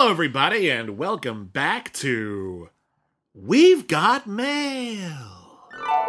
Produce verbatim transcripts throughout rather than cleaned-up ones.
Hello, everybody, and welcome back to We've Got Mail.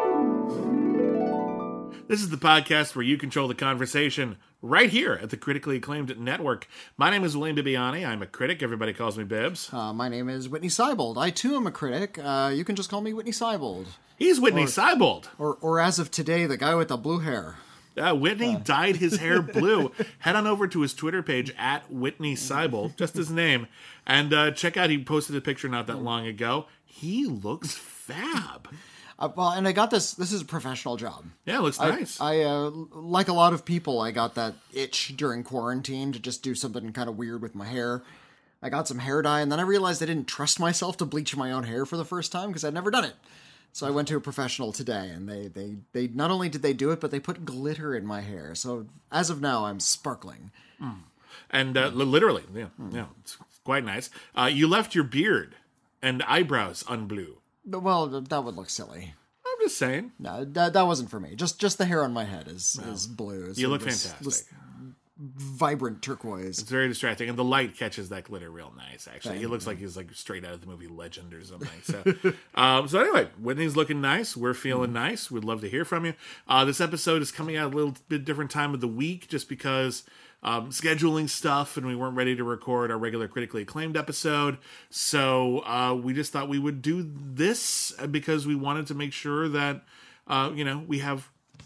This is the podcast where you control the conversation right here at the critically acclaimed network. My name is William Bibiani. I'm a critic. Everybody calls me Bibbs. Uh, my name is Whitney Seibold. I, too, am a critic. Uh, you can just call me Whitney Seibold. He's Whitney or, Seibold. Or, or as of today, the guy with the blue hair. Uh, Whitney uh. dyed his hair blue. Head on over to his Twitter page, at Whitney Seibold, just his name, and uh, check out, he posted a picture not that long ago. He looks fab. Uh, well, and I got this, this is a professional job. Yeah, it looks I, nice. I, uh, like a lot of people, I got that itch during quarantine to just do something kind of weird with my hair. I got some hair dye, and then I realized I didn't trust myself to bleach my own hair for the first time because I'd never done it. So I went to a professional today, and they, they, they not only did they do it, but they put glitter in my hair. So as of now, I'm sparkling. Mm. And uh, literally, yeah, mm. yeah, it's quite nice. Uh, you left your beard and eyebrows unblue. Well, that would look silly. I'm just saying. No, that, that wasn't for me. Just just the hair on my head is, no. is blue. You look this, fantastic. This vibrant turquoise. It's very distracting, and the light catches that glitter real nice, actually. Thank he looks you. like he's like straight out of the movie Legend or something. So um, so anyway, Whitney's looking nice. We're feeling mm. nice. We'd love to hear from you. Uh, this episode is coming out a little bit different time of the week just because um, scheduling stuff, and we weren't ready to record our regular critically acclaimed episode. So uh, we just thought we would do this because we wanted to make sure that, uh, you know, we have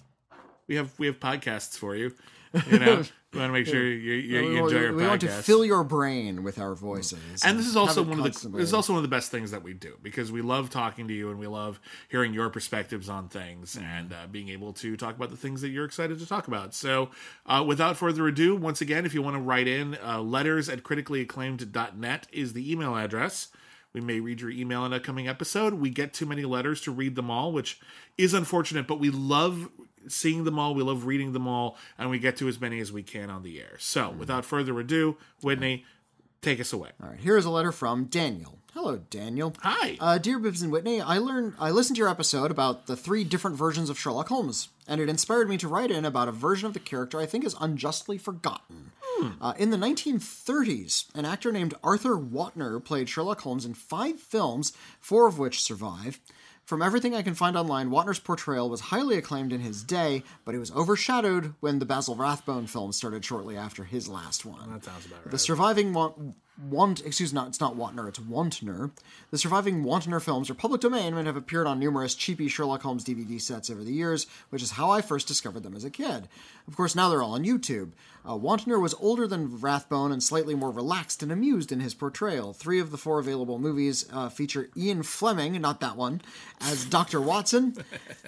we have we have podcasts for you. You know, we want to make sure you, you, you enjoy your podcast. We want to fill your brain with our voices, and, and this is also one of the this is also one of the best things that we do because we love talking to you and we love hearing your perspectives on things and uh, being able to talk about the things that you're excited to talk about. So, uh, without further ado, once again, if you want to write in, uh, letters at critically acclaimed dot net is the email address. We may read your email in a coming episode. We get too many letters to read them all, which is unfortunate, but we love seeing them all, we love reading them all, and we get to as many as we can on the air. So, without further ado, Whitney, take us away. All right, here's a letter from Daniel. Hello, Daniel. Hi. Uh, dear Bibbs and Whitney, I learned I listened to your episode about the three different versions of Sherlock Holmes, and it inspired me to write in about a version of the character I think is unjustly forgotten. Hmm. Uh, in the nineteen thirties, an actor named Arthur Watner played Sherlock Holmes in five films, four of which survive. From everything I can find online, Watner's portrayal was highly acclaimed in his day, but it was overshadowed when the Basil Rathbone film started shortly after his last one. That sounds about right. The surviving Want, Want excuse not, it's not Watner, it's Wantner. The surviving Wantner films are public domain and have appeared on numerous cheapy Sherlock Holmes D V D sets over the years, which is how I first discovered them as a kid. Of course, now they're all on YouTube. Uh, Wantner was older than Rathbone and slightly more relaxed and amused in his portrayal. Three of the four available movies uh, feature Ian Fleming, not that one, as Doctor Watson,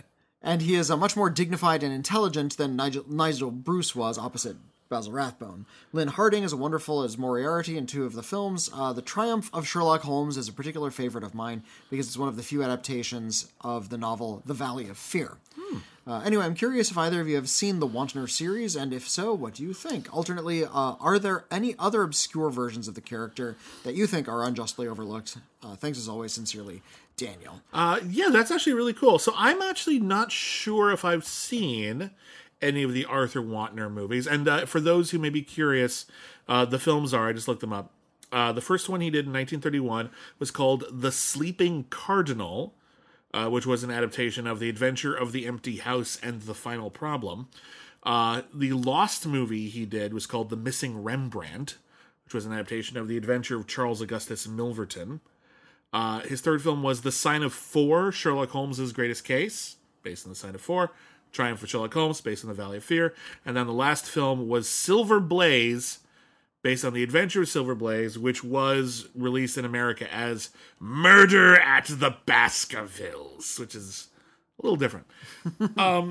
and he is uh, much more dignified and intelligent than Nigel, Nigel Bruce was opposite Basil Rathbone. Lynn Harding is wonderful as Moriarty in two of the films. Uh, the Triumph of Sherlock Holmes is a particular favorite of mine because it's one of the few adaptations of the novel The Valley of Fear. Hmm. Uh, anyway, I'm curious if either of you have seen the Wantner series, and if so, what do you think? Alternately, uh, are there any other obscure versions of the character that you think are unjustly overlooked? Uh, thanks as always, sincerely, Daniel. Uh, yeah, that's actually really cool. So I'm actually not sure if I've seen any of the Arthur Watner movies. And uh, for those who may be curious, uh, the films are, I just looked them up. Uh, the first one he did in nineteen thirty-one was called The Sleeping Cardinal, uh, which was an adaptation of The Adventure of the Empty House and The Final Problem. Uh, the Lost movie he did was called The Missing Rembrandt, which was an adaptation of The Adventure of Charles Augustus Milverton. Uh, his third film was The Sign of Four, Sherlock Holmes' Greatest Case, based on The Sign of Four. Triumph of Sherlock Holmes, based on The Valley of Fear. And then the last film was Silver Blaze, based on The Adventure of Silver Blaze, which was released in America as Murder at the Baskervilles, which is a little different. um,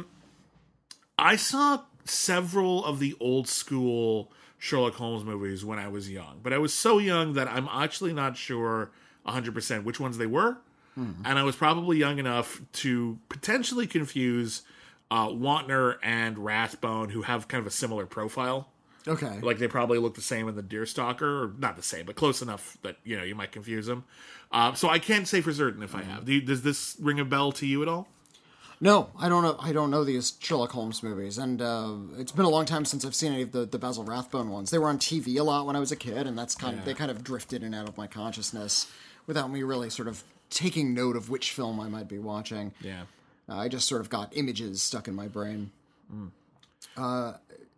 I saw several of the old school Sherlock Holmes movies when I was young, but I was so young that I'm actually not sure one hundred percent which ones they were. Hmm. And I was probably young enough to potentially confuse Uh, Wantner and Rathbone, who have kind of a similar profile. Okay. Like, they probably look the same in The Deerstalker, or not the same, but close enough that, you know, you might confuse them. Uh, so I can't say for certain if I have. Do you, does this ring a bell to you at all? No, I don't know. I don't know these Sherlock Holmes movies, and uh, it's been a long time since I've seen any of the, the Basil Rathbone ones. They were on T V a lot when I was a kid, and that's kind Yeah. of they kind of drifted in and out of my consciousness without me really sort of taking note of which film I might be watching. Yeah. Uh, I just sort of got images stuck in my brain. Mm. Uh,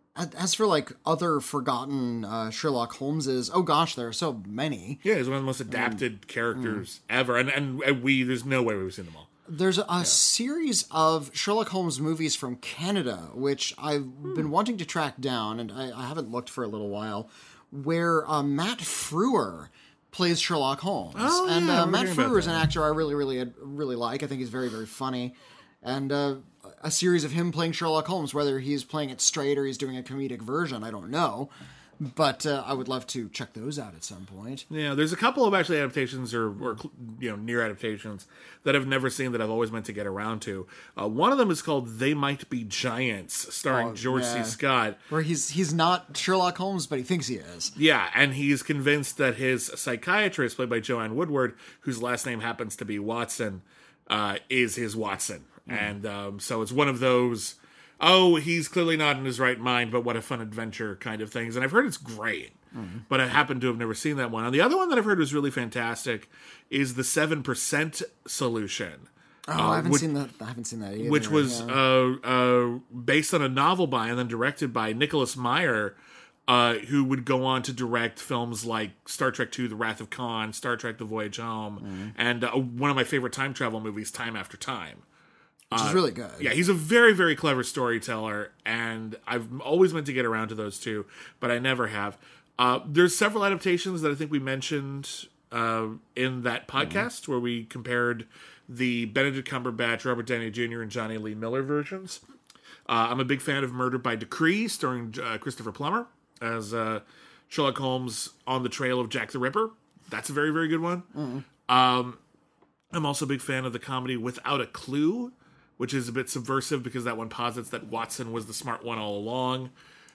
as for like other forgotten uh, Sherlock Holmeses, oh gosh, there are so many. Yeah, he's one of the most adapted characters ever, and, and and we there's no way we've seen them all. There's a, a series of Sherlock Holmes movies from Canada, which I've been wanting to track down, and I, I haven't looked for a little while, where uh, Matt Frewer plays Sherlock Holmes. Oh, and yeah, I uh, remember Matt hearing about Frewer is an that. actor I really, really, really like. I think he's very, very funny. And uh, a series of him playing Sherlock Holmes, whether he's playing it straight or he's doing a comedic version, I don't know. But uh, I would love to check those out at some point. Yeah, there's a couple of actually adaptations or, or you know near adaptations that I've never seen that I've always meant to get around to. Uh, one of them is called "They Might Be Giants," starring Oh, George yeah. C. Scott. Where he's he's not Sherlock Holmes, but he thinks he is. Yeah, and he's convinced that his psychiatrist, played by Joanne Woodward, whose last name happens to be Watson, uh, is his Watson. Mm. And um, so it's one of those, oh, he's clearly not in his right mind, but what a fun adventure kind of things. And I've heard it's great, Mm. but I happen to have never seen that one. And the other one that I've heard was really fantastic is the seven percent Solution. Oh, uh, I haven't which, seen that. I haven't seen that either. Which was yeah. uh, uh, based on a novel by and then directed by Nicholas Meyer, uh, who would go on to direct films like Star Trek two, The Wrath of Khan, Star Trek The Voyage Home, Mm. and uh, one of my favorite time travel movies, Time After Time. Which is really good. Yeah, he's a very, very clever storyteller, and I've always meant to get around to those two, but I never have. Uh, there's several adaptations that I think we mentioned uh, in that podcast where we compared the Benedict Cumberbatch, Robert Downey Junior, and Johnny Lee Miller versions. Uh, I'm a big fan of Murder by Decree, starring uh, Christopher Plummer as uh, Sherlock Holmes on the trail of Jack the Ripper. That's a very, very good one. Um, I'm also a big fan of the comedy Without a Clue, which is a bit subversive because that one posits that Watson was the smart one all along.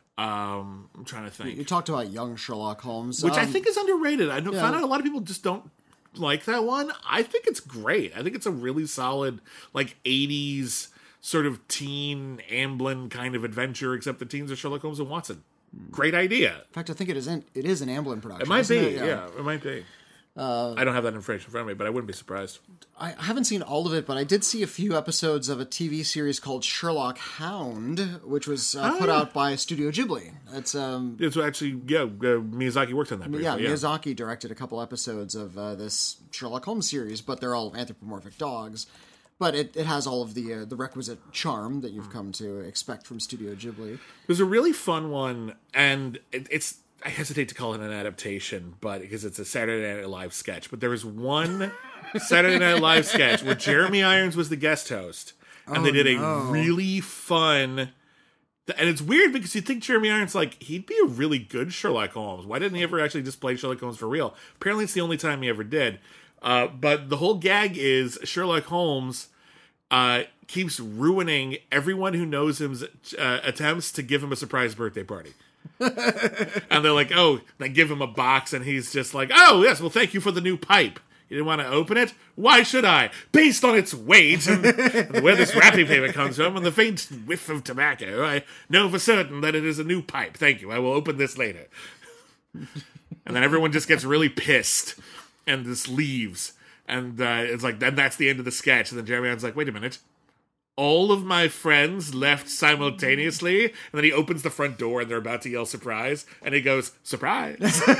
Um, I'm trying to think. You talked about young Sherlock Holmes, Which I um, think is underrated. I know, yeah. found out a lot of people just don't like that one. I think it's great. I think it's a really solid, like, eighties sort of teen Amblin kind of adventure, except the teens are Sherlock Holmes and Watson. Great idea. In fact, I think it is. In, it is an Amblin production. It might isn't be. it? Yeah. it might be. Uh, I don't have that information in front of me, but I wouldn't be surprised. I haven't seen all of it, but I did see a few episodes of a T V series called Sherlock Hound, which was uh, Oh, put yeah. out by Studio Ghibli. It's um, It's actually, yeah, uh, Miyazaki worked on that briefly. yeah, Yeah, Miyazaki directed a couple episodes of uh, this Sherlock Holmes series, but they're all anthropomorphic dogs. But it, it has all of the uh, the requisite charm that you've come to expect from Studio Ghibli. There's a really fun one, and it, it's, I hesitate to call it an adaptation, but because it's a Saturday Night Live sketch. But there was one Saturday Night Live sketch where Jeremy Irons was the guest host, and Oh, they did a no. really fun. And it's weird because you think Jeremy Irons, like, he'd be a really good Sherlock Holmes. Why didn't he ever actually just play Sherlock Holmes for real? Apparently, it's the only time he ever did. Uh, but the whole gag is Sherlock Holmes uh, keeps ruining everyone who knows him's uh, attempts to give him a surprise birthday party. And they're like, oh, they give him a box, and he's just like, oh, yes, well, thank you for the new pipe. You didn't want to open it? Why should I? Based on its weight and, and where this wrapping paper comes from and the faint whiff of tobacco, I know for certain that it is a new pipe. Thank you. I will open this later. And then everyone just gets really pissed and just leaves. And uh, it's like, then that's the end of the sketch. And then Jeremy Irons like, wait a minute. All of my friends left simultaneously, and then he opens the front door and they're about to yell surprise, and he goes, surprise.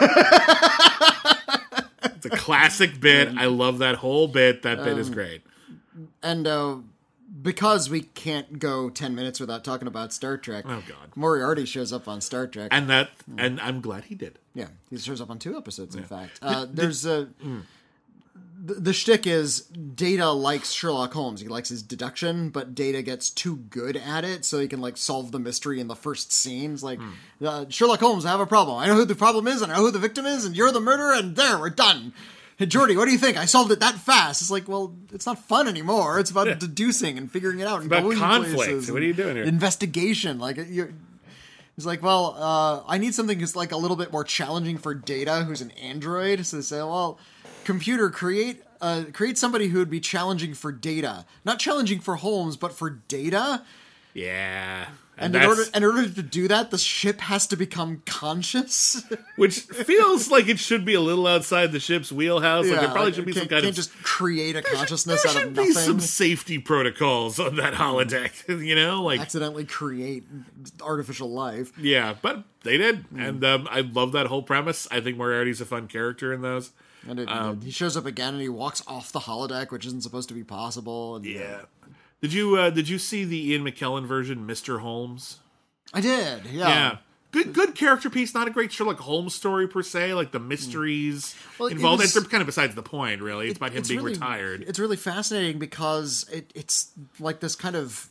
It's a classic bit. I love that whole bit. That bit is great. And uh, because we can't go ten minutes without talking about Star Trek, Oh, God. Moriarty shows up on Star Trek. And that, and I'm glad he did. Yeah, he shows up on two episodes, in fact. Uh, there's a... The, the shtick is Data likes Sherlock Holmes. He likes his deduction, but Data gets too good at it, so he can, like, solve the mystery in the first scenes. Like, uh, Sherlock Holmes, I have a problem. I know who the problem is, and I know who the victim is, and you're the murderer, and there, we're done. Hey, Jordy, what do you think? I solved it that fast. It's like, well, it's not fun anymore. It's about deducing and figuring it out. And about going conflict. places What are you doing here? Investigation. Like, you're... He's like, well, uh, I need something that's like a little bit more challenging for Data, who's an android. So they say, well, computer, create uh, create somebody who would be challenging for Data, not challenging for Holmes, but for Data. Yeah. And, and in order in order to do that, the ship has to become conscious, which feels like it should be a little outside the ship's wheelhouse. Yeah, like there probably should be some kind can't of just create a consciousness there out should of be nothing. Some safety protocols on that holodeck, you know, like accidentally create artificial life. Yeah, but they did, mm. and um, I love that whole premise. I think Moriarty's a fun character in those. And it, um, he shows up again, and he walks off the holodeck, which isn't supposed to be possible. And, yeah. Did you uh, did you see the Ian McKellen version, Mister Holmes? I did. Yeah. Yeah. Good good character piece. Not a great Sherlock Holmes story per se. Like the mysteries well, involved. It was, they're kind of besides the point, really. It's it, about him it's being really, retired. It's really fascinating because it, it's like this kind of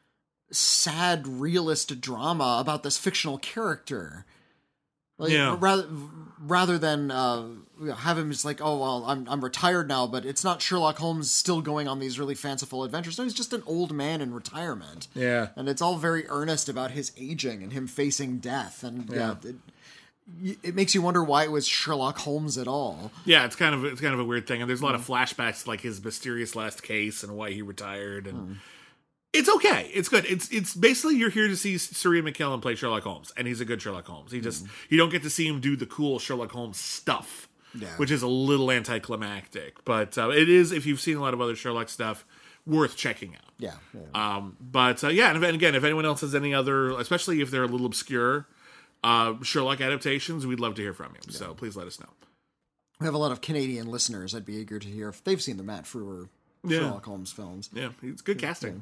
sad realist drama about this fictional character. Like, yeah. Rather, rather than uh, have him just like, oh well, I'm I'm retired now, but it's not Sherlock Holmes still going on these really fanciful adventures. No, he's just an old man in retirement. Yeah, and it's all very earnest about his aging and him facing death, and yeah, yeah it, it makes you wonder why it was Sherlock Holmes at all. Yeah, it's kind of it's kind of a weird thing, and there's a lot mm. of flashbacks to like his mysterious last case and why he retired and. Mm. It's okay. It's good. It's it's basically you're here to see Sir Ian McKellen play Sherlock Holmes, and he's a good Sherlock Holmes. He just mm. you don't get to see him do the cool Sherlock Holmes stuff, yeah. which is a little anticlimactic. But uh, it is, if you've seen a lot of other Sherlock stuff, worth checking out. Yeah. yeah. Um. But uh, yeah, and, and again, if anyone else has any other, especially if they're a little obscure, uh, Sherlock adaptations, we'd love to hear from you. Yeah. So please let us know. We have a lot of Canadian listeners. I'd be eager to hear if they've seen the Matt Frewer yeah. Sherlock Holmes films. Yeah, it's good casting. Yeah.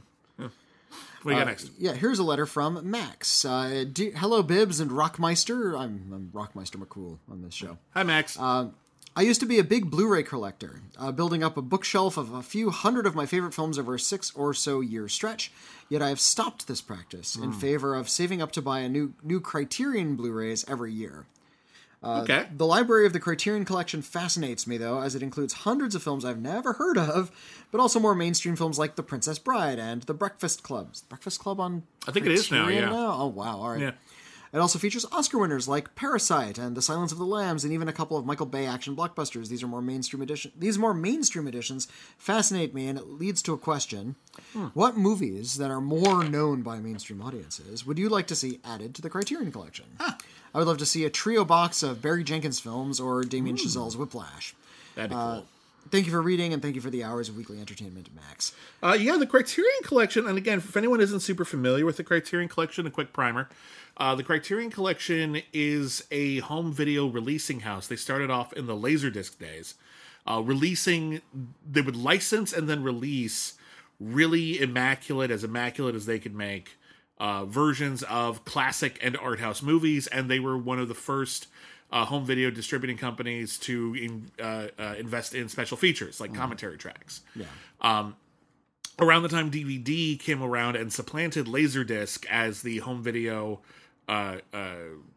What do you got uh, next? Yeah, here's a letter from Max. Uh, de- Hello, Bibbs and Rockmeister. I'm, I'm Rockmeister McCool on this show. Hi, Max. Uh, I used to be a big Blu-ray collector, uh, building up a bookshelf of a few hundred of my favorite films over a six or so year stretch. Yet I have stopped this practice mm. in favor of saving up to buy a new new Criterion Blu-rays every year. Uh, okay. The library of the Criterion Collection fascinates me, though, as it includes hundreds of films I've never heard of, but also more mainstream films like The Princess Bride and The Breakfast Club. Is The Breakfast Club on I think Criterion it is now, yeah. now? Oh, wow, all right. Yeah. It also features Oscar winners like Parasite and The Silence of the Lambs, and even a couple of Michael Bay action blockbusters. These are more mainstream edition. These more mainstream editions fascinate me, and it leads to a question: hmm. What movies that are more known by mainstream audiences would you like to see added to the Criterion Collection? Huh. I would love to see a trio box of Barry Jenkins films or Damien Ooh. Chazelle's Whiplash. That'd be uh, cool. Thank you for reading, and thank you for the hours of weekly entertainment, Max. Uh, yeah, the Criterion Collection, and again, if anyone isn't super familiar with the Criterion Collection, a quick primer. Uh, the Criterion Collection is a home video releasing house. They started off in the Laserdisc days. Uh, releasing, they would license and then release really immaculate, as immaculate as they could make, uh, versions of classic and art house movies, and they were one of the first uh, home video distributing companies to in, uh, uh, invest in special features, like mm. commentary tracks. Yeah. Um, around the time D V D came around and supplanted Laserdisc as the home video... Uh, uh,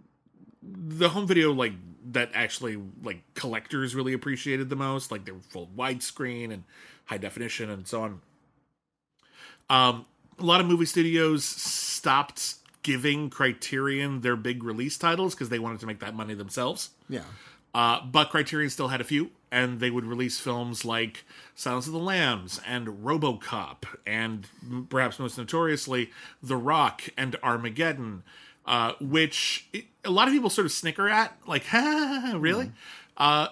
the home video like that actually like collectors really appreciated the most, like they were full widescreen and high definition and so on. Um, a lot of movie studios stopped giving Criterion their big release titles because they wanted to make that money themselves. Yeah. Uh, but Criterion still had a few, and they would release films like Silence of the Lambs and RoboCop, and perhaps most notoriously, The Rock and Armageddon. Uh, which it, a lot of people sort of snicker at, like, ha, really? Mm. Uh,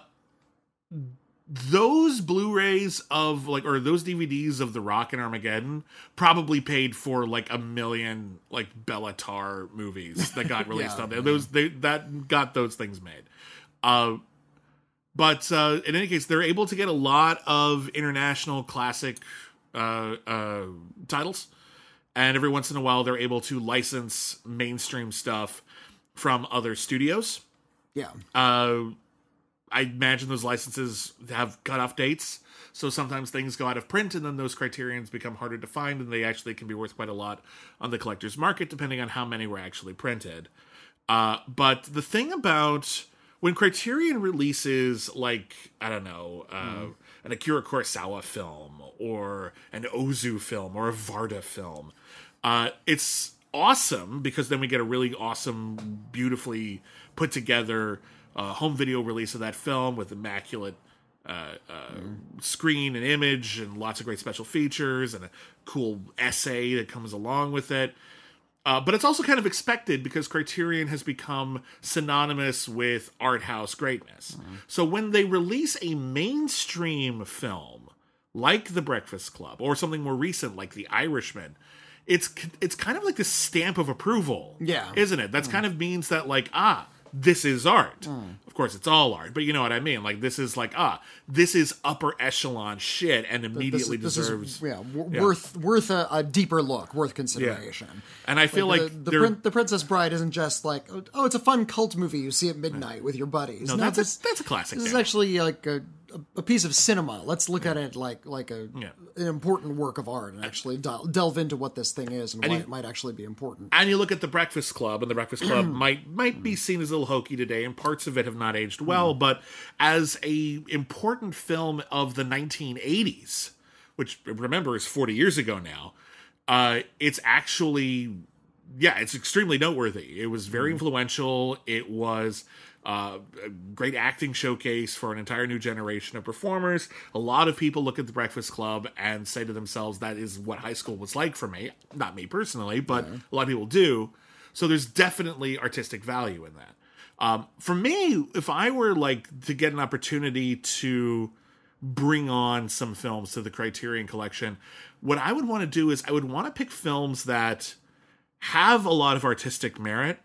those Blu-rays of, like, or those D V Ds of The Rock and Armageddon probably paid for, like, a million, like, Bellatar movies that got released yeah, on there. Yeah. Those, they, that got those things made. Uh, but uh, in any case, they're able to get a lot of international classic uh, uh, titles. And every once in a while, they're able to license mainstream stuff from other studios. Yeah. Uh, I imagine those licenses have cutoff dates. So sometimes things go out of print, and then those Criterions become harder to find, and they actually can be worth quite a lot on the collector's market, depending on how many were actually printed. Uh, but the thing about... when Criterion releases, like, I don't know, uh, mm. an Akira Kurosawa film, or an Ozu film, or a Varda film, uh, it's awesome, because then we get a really awesome, beautifully put together uh, home video release of that film with immaculate uh, uh, screen and image and lots of great special features and a cool essay that comes along with it. Uh, but it's also kind of expected because Criterion has become synonymous with art house greatness. Mm. So when they release a mainstream film like The Breakfast Club or something more recent like The Irishman, it's it's kind of like the stamp of approval, yeah, isn't it? That's mm. kind of means that like, ah, this is art. Mm. Of course, it's all art, but you know what I mean? Like, this is like, ah, this is upper echelon shit and immediately this, this deserves... Is, yeah, w- yeah, worth worth a, a deeper look, worth consideration. Yeah. And I feel like... like... The, the, Prin- the Princess Bride isn't just like, oh, it's a fun cult movie you see at midnight with your buddies. No, no that's, this, a, that's a classic. This yeah. is actually like a, a piece of cinema. Let's look yeah. at it like like a yeah. an important work of art and actually del- delve into what this thing is and, and why you, it might actually be important. And you look at The Breakfast Club, and The Breakfast Club might might be seen as a little hokey today, and parts of it have not aged well, mm. but as a important film of the nineteen eighties, which, remember, is forty years ago now, uh, it's actually, yeah, it's extremely noteworthy. It was very mm. influential. It was... Uh, a great acting showcase for an entire new generation of performers. A lot of people look at The Breakfast Club and say to themselves, that is what high school was like for me. Not me personally, but yeah. a lot of people do. So there's definitely artistic value in that. Um, for me, if I were like to get an opportunity to bring on some films to the Criterion Collection, what I would want to do is I would want to pick films that have a lot of artistic merit,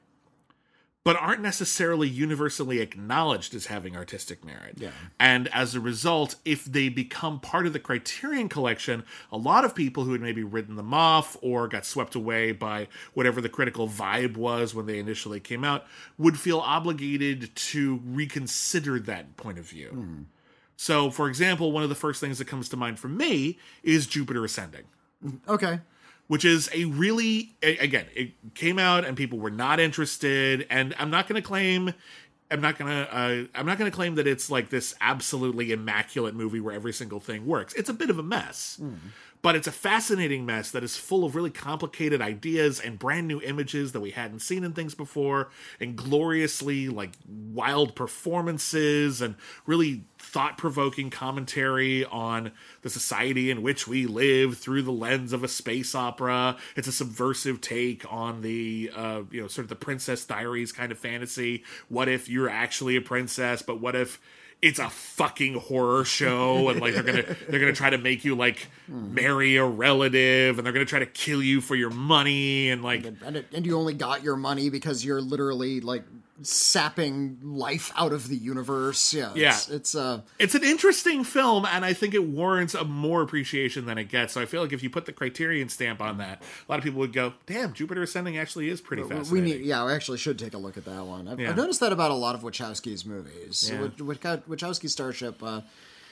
but aren't necessarily universally acknowledged as having artistic merit. Yeah. And as a result, if they become part of the Criterion Collection, a lot of people who had maybe written them off or got swept away by whatever the critical vibe was when they initially came out would feel obligated to reconsider that point of view. Mm. So, for example, one of the first things that comes to mind for me is Jupiter Ascending. Okay. Which is a really, again, it came out and people were not interested, and I'm not going to claim, I'm not going to, uh, I'm not going to claim that it's like this absolutely immaculate movie where every single thing works. It's a bit of a mess, mm. but it's a fascinating mess that is full of really complicated ideas and brand new images that we hadn't seen in things before, and gloriously like wild performances and really thought-provoking commentary on the society in which we live through the lens of a space opera. It's a subversive take on the, uh, you know, sort of the Princess Diaries kind of fantasy. What if you're actually a princess, but what if it's a fucking horror show and like they're gonna they're gonna try to make you like marry a relative and they're gonna try to kill you for your money and like and, it, and you only got your money because you're literally like sapping life out of the universe. Yeah, yeah. It's, it's uh, it's an interesting film, and I think it warrants a more appreciation than it gets. So I feel like if you put the Criterion stamp on that, a lot of people would go, "Damn, Jupiter Ascending actually is pretty fascinating." We need, yeah, we actually should take a look at that one. I've, yeah. I've noticed that about a lot of Wachowski's movies. Yeah. Wachowski Starship. Uh,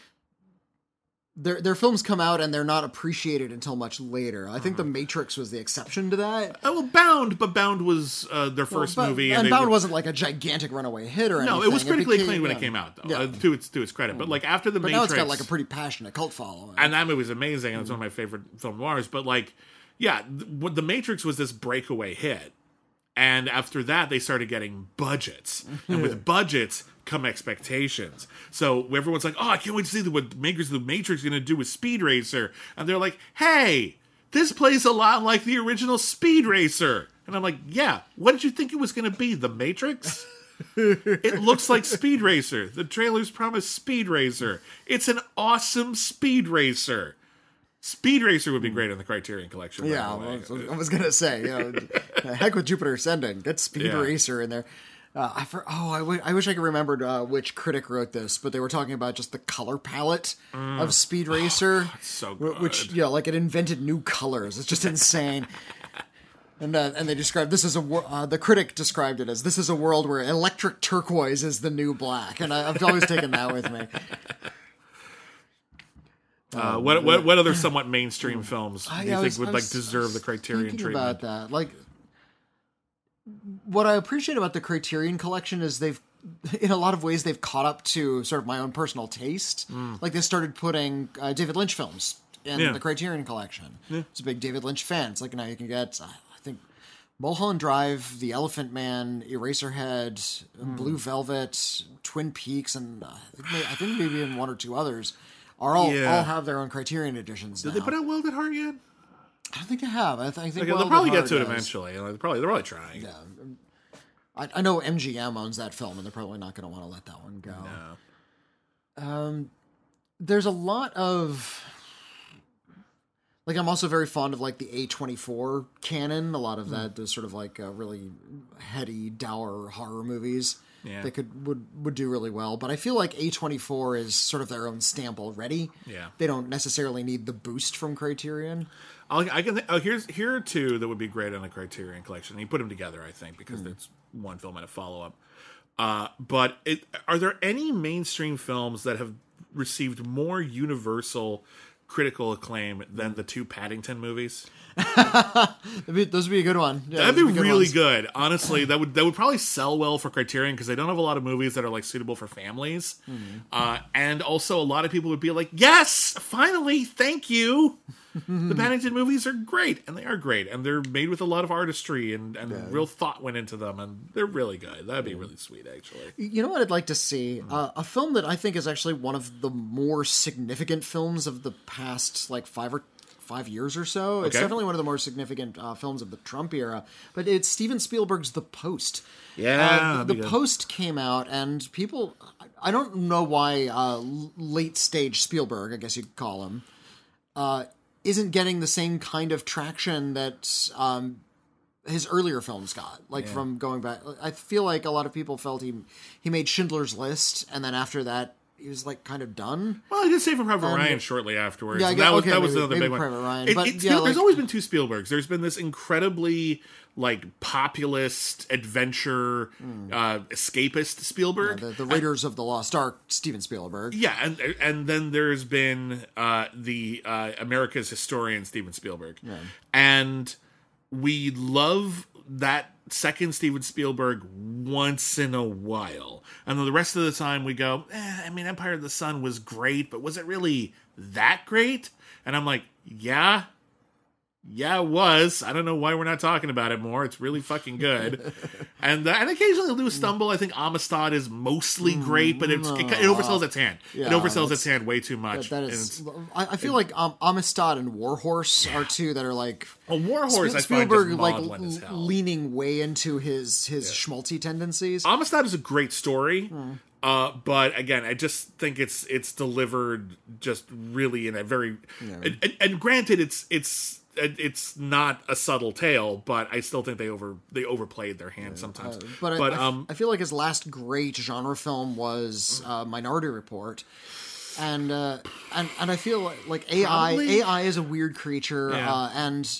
Their their films come out and they're not appreciated until much later. I think uh-huh. The Matrix was the exception to that. Oh, well, Bound, but Bound was uh, their first well, movie, and, and Bound were... wasn't like a gigantic runaway hit or anything. No, it was critically it became, acclaimed when yeah. it came out, though. Yeah. Uh, to its to its credit, but like after the but Matrix, now it's got like a pretty passionate cult following, and that movie was amazing, and it's one of my favorite film noirs. But like, yeah, the, the Matrix was this breakaway hit, and after that, they started getting budgets, and with budgets come expectations. So everyone's like, oh, I can't wait to see what the makers of the Matrix are going to do with Speed Racer. And they're like, hey, this plays a lot like the original Speed Racer. And I'm like, yeah, what did you think it was going to be? The Matrix? It looks like Speed Racer. The trailers promise Speed Racer. It's an awesome Speed Racer. Speed Racer would be great in the Criterion Collection. Yeah, I was, I was going to say, you know, heck with Jupiter Ascending. Get Speed yeah. Racer in there. Uh, I for, oh, I, w- I wish I could remember uh, which critic wrote this, but they were talking about just the color palette mm. of Speed Racer. Oh, it's so good. Which, you know, like it invented new colors. It's just insane. And uh, and they described this as a uh, the critic described it as this is a world where electric turquoise is the new black, and I, I've always taken that with me. Uh, um, what what what other somewhat mainstream films do you think was, would was, like deserve the Criterion thinking treatment? About that, like. What I appreciate about the Criterion Collection is they've, in a lot of ways, they've caught up to sort of my own personal taste. Mm. Like they started putting uh, David Lynch films in yeah. the Criterion Collection. Yeah. It's a big David Lynch fan. It's like now you can get, uh, I think, Mulholland Drive, The Elephant Man, Eraserhead, Hmm. Blue Velvet, Twin Peaks, and uh, I think may- I think maybe even one or two others are all Yeah. all have their own Criterion editions. Did now. they put out Wild at Heart yet? I don't think they have. I, th- I think Okay, Wild they'll at probably get Heart to it does. eventually. You know, they're probably they're probably trying. Yeah. I, I know M G M owns that film, and they're probably not going to want to let that one go. No. Um, there's a lot of like I'm also very fond of like the A twenty-four canon. A lot of that, those sort of like uh, really heady, dour horror movies Yeah. that could would would do really well. But I feel like A twenty-four is sort of their own stamp already. Yeah. They don't necessarily need the boost from Criterion. I'll, I can. Oh, here's here are two that would be great on a Criterion collection. You put them together, I think, because it's one film and a follow up. Uh, but it, are there any mainstream films that have received more universal critical acclaim than the two Paddington movies? That'd be, those would be a good one. Yeah, That'd those be would good really ones. good. Honestly, that would that would probably sell well for Criterion because they don't have a lot of movies that are like suitable for families. Mm-hmm. Uh, and also, a lot of people would be like, "Yes, finally, thank you." The Paddington movies are great, and they are great, and they're made with a lot of artistry and, and real thought went into them, and they're really good. That'd be really sweet, actually. You know what I'd like to see? Uh, a film that I think is actually one of the more significant films of the past, like five or five years or so. It's Okay. definitely one of the more significant uh, films of the Trump era. But it's Steven Spielberg's The Post. Yeah, Uh, that'd the be good. Post came out, and people. I don't know why uh, late stage Spielberg, I guess you'd call him, uh, isn't getting the same kind of traction that um, his earlier films got. Like from going back, I feel like a lot of people felt he he made Schindler's List, and then after that he was like kind of done. Well, I did Saving Private Ryan shortly afterwards. Yeah, I and guess- that was okay, that was maybe- another maybe big one. Private Ryan, It- but it- yeah, Spiel- there's like- always been two Spielbergs. There's been this incredibly like populist adventure uh, escapist Spielberg. The, the Raiders of the Lost Ark, Steven Spielberg. Yeah, and and then there's been uh, the uh, America's historian Steven Spielberg, and we love that second Steven Spielberg once in a while, and then the rest of the time we go, eh, I mean, Empire of the Sun was great, but was it really that great? And I'm like, yeah. Yeah, it was. I don't know why we're not talking about it more. It's really fucking good. and uh, and occasionally they'll do a stumble. I think Amistad is mostly great, but it's, it, it oversells its hand. it Yeah, oversells that's- its hand way too much. That And is, it's- I, I feel like um, Amistad and Warhorse are two that are like well, Warhorse, I find Spielberg just like maudlin as l- hell. leaning way into his his schmaltzy tendencies. Amistad is a great story, Hmm. uh, but again, I just think it's it's delivered just really in a very and, and, and granted, it's it's it's not a subtle tale, but I still think they over they overplayed their hand sometimes. But, I- but I, um, I feel like his last great genre film was uh, Minority Report. And, uh, and and I feel like, like A I Probably. A I is a weird creature, Yeah. uh, and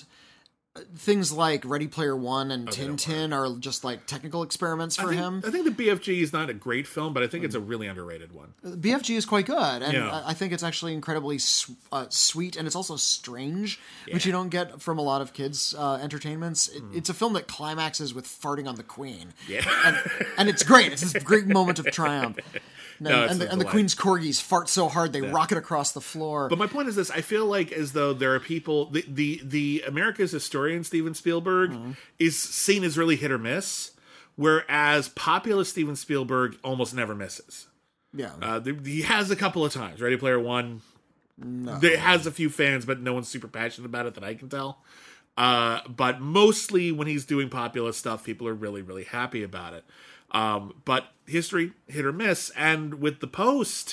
things like Ready Player One and they don't Tintin are just like technical experiments I for think, him. I think the B F G is not a great film, but I think it's a really underrated one. B F G is quite good, and Yeah. I I think it's actually incredibly su- uh, sweet, and it's also strange, which Yeah. you don't get from a lot of kids' uh, entertainments. It, It's a film that climaxes with farting on the Queen, Yeah. and, and it's great. It's this great moment of triumph. And, No, it's and, a the, and the delight. Queen's corgis fart so hard they rocket across the floor. But my point is this: I feel like as though there are people. The the, the America's historian Steven Spielberg Mm-hmm. is seen as really hit or miss, whereas populist Steven Spielberg almost never misses. yeah, Uh, there- he has a couple of times. Ready Player One. No. It has a few fans, but no one's super passionate about it that I can tell. Uh, but mostly when he's doing populist stuff, people are really, really happy about it. Um, but history, hit or miss. And with The Post,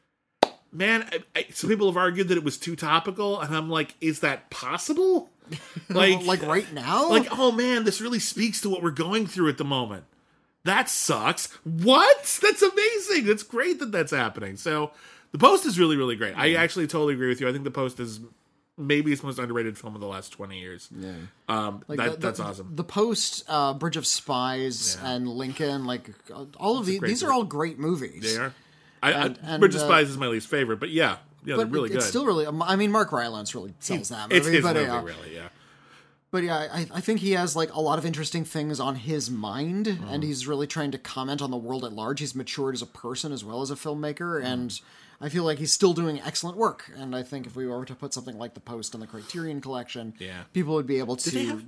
man, I, I, some people have argued that it was too topical. And I'm like, is that possible? Like, like right now, like, oh man, this really speaks to what we're going through at the moment. That sucks. What? That's amazing. That's great that that's happening. So The Post is really, really great. I actually totally agree with you. I think The Post is maybe its most underrated film of the last twenty years. Yeah. Um, Like that, the- that's the- awesome. The Post, uh, Bridge of Spies, Yeah. and Lincoln, like uh, all of these, great these are movie. all great movies. They are. I, And- I, and, Bridge of uh, Spies is my least favorite, but yeah, yeah, they're But really it- it's good. still really. I mean, Mark Rylance really sells that movie. it's his but, movie, uh, really. Yeah. But yeah, I, I think he has like a lot of interesting things on his mind, Mm-hmm. and he's really trying to comment on the world at large. He's matured as a person as well as a filmmaker, Mm-hmm. and I feel like he's still doing excellent work. And I think if we were to put something like The Post on the Criterion Collection, Yeah. people would be able they to have-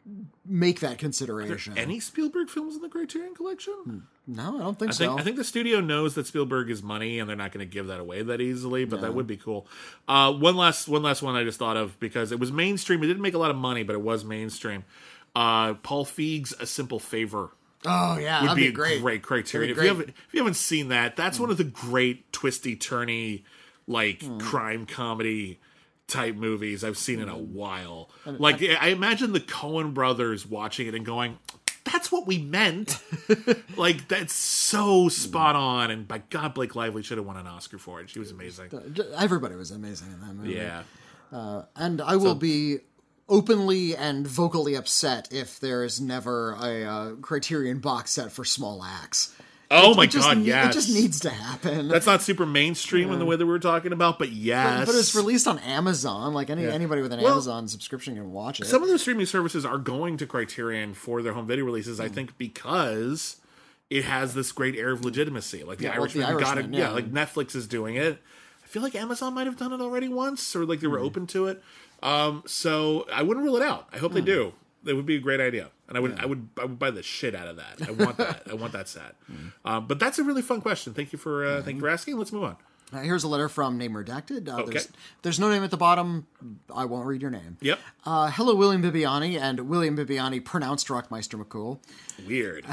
make that consideration. Any Spielberg films in the Criterion Collection? No, I don't think I so. think I think the studio knows that Spielberg is money, and they're not going to give that away that easily. But Yeah. that would be cool. Uh, one last one last one I just thought of because it was mainstream. It didn't make a lot of money, but it was mainstream. Uh, Paul Feig's A Simple Favor. Oh yeah, Would that'd be, be great. a great Criterion. That'd If be you great. haven't if you haven't seen that, that's one of the great twisty turny like crime comedy type movies I've seen in a while. Like I imagine the Coen brothers watching it and going, "That's what we meant." Like that's so spot on. And by God, Blake Lively should have won an Oscar for it. She was amazing. Everybody was amazing in that movie. Yeah. And I will be openly and vocally upset if there is never a uh, Criterion box set for Small Axe. Oh It- my it just God, ne- yes. It just needs to happen. That's not super mainstream in the way that we were talking about, but yes. But it's released on Amazon. Like any anybody with an Well, Amazon subscription can watch it. Some of those streaming services are going to Criterion for their home video releases, Hmm. I think, because it has this great air of legitimacy. Like The Yeah, well, The Irishman, got it. Irishman, Yeah. yeah. like Netflix is doing it. I feel like Amazon might have done it already once, or like they were Hmm. open to it. Um, so I wouldn't rule it out. I hope Hmm. they do. That would be a great idea, and I would, I would, I would buy the shit out of that. I want that. I want that set. Hmm. Um, but that's a really fun question. Thank you for, uh, thank you for asking. Let's move on. Uh, here's a letter from Name Redacted. Uh, Okay. there's, there's no name at the bottom. I won't read your name. Yep. Uh, hello, William Bibiani, and William Bibiani pronounced Rockmeister McCool. Weird.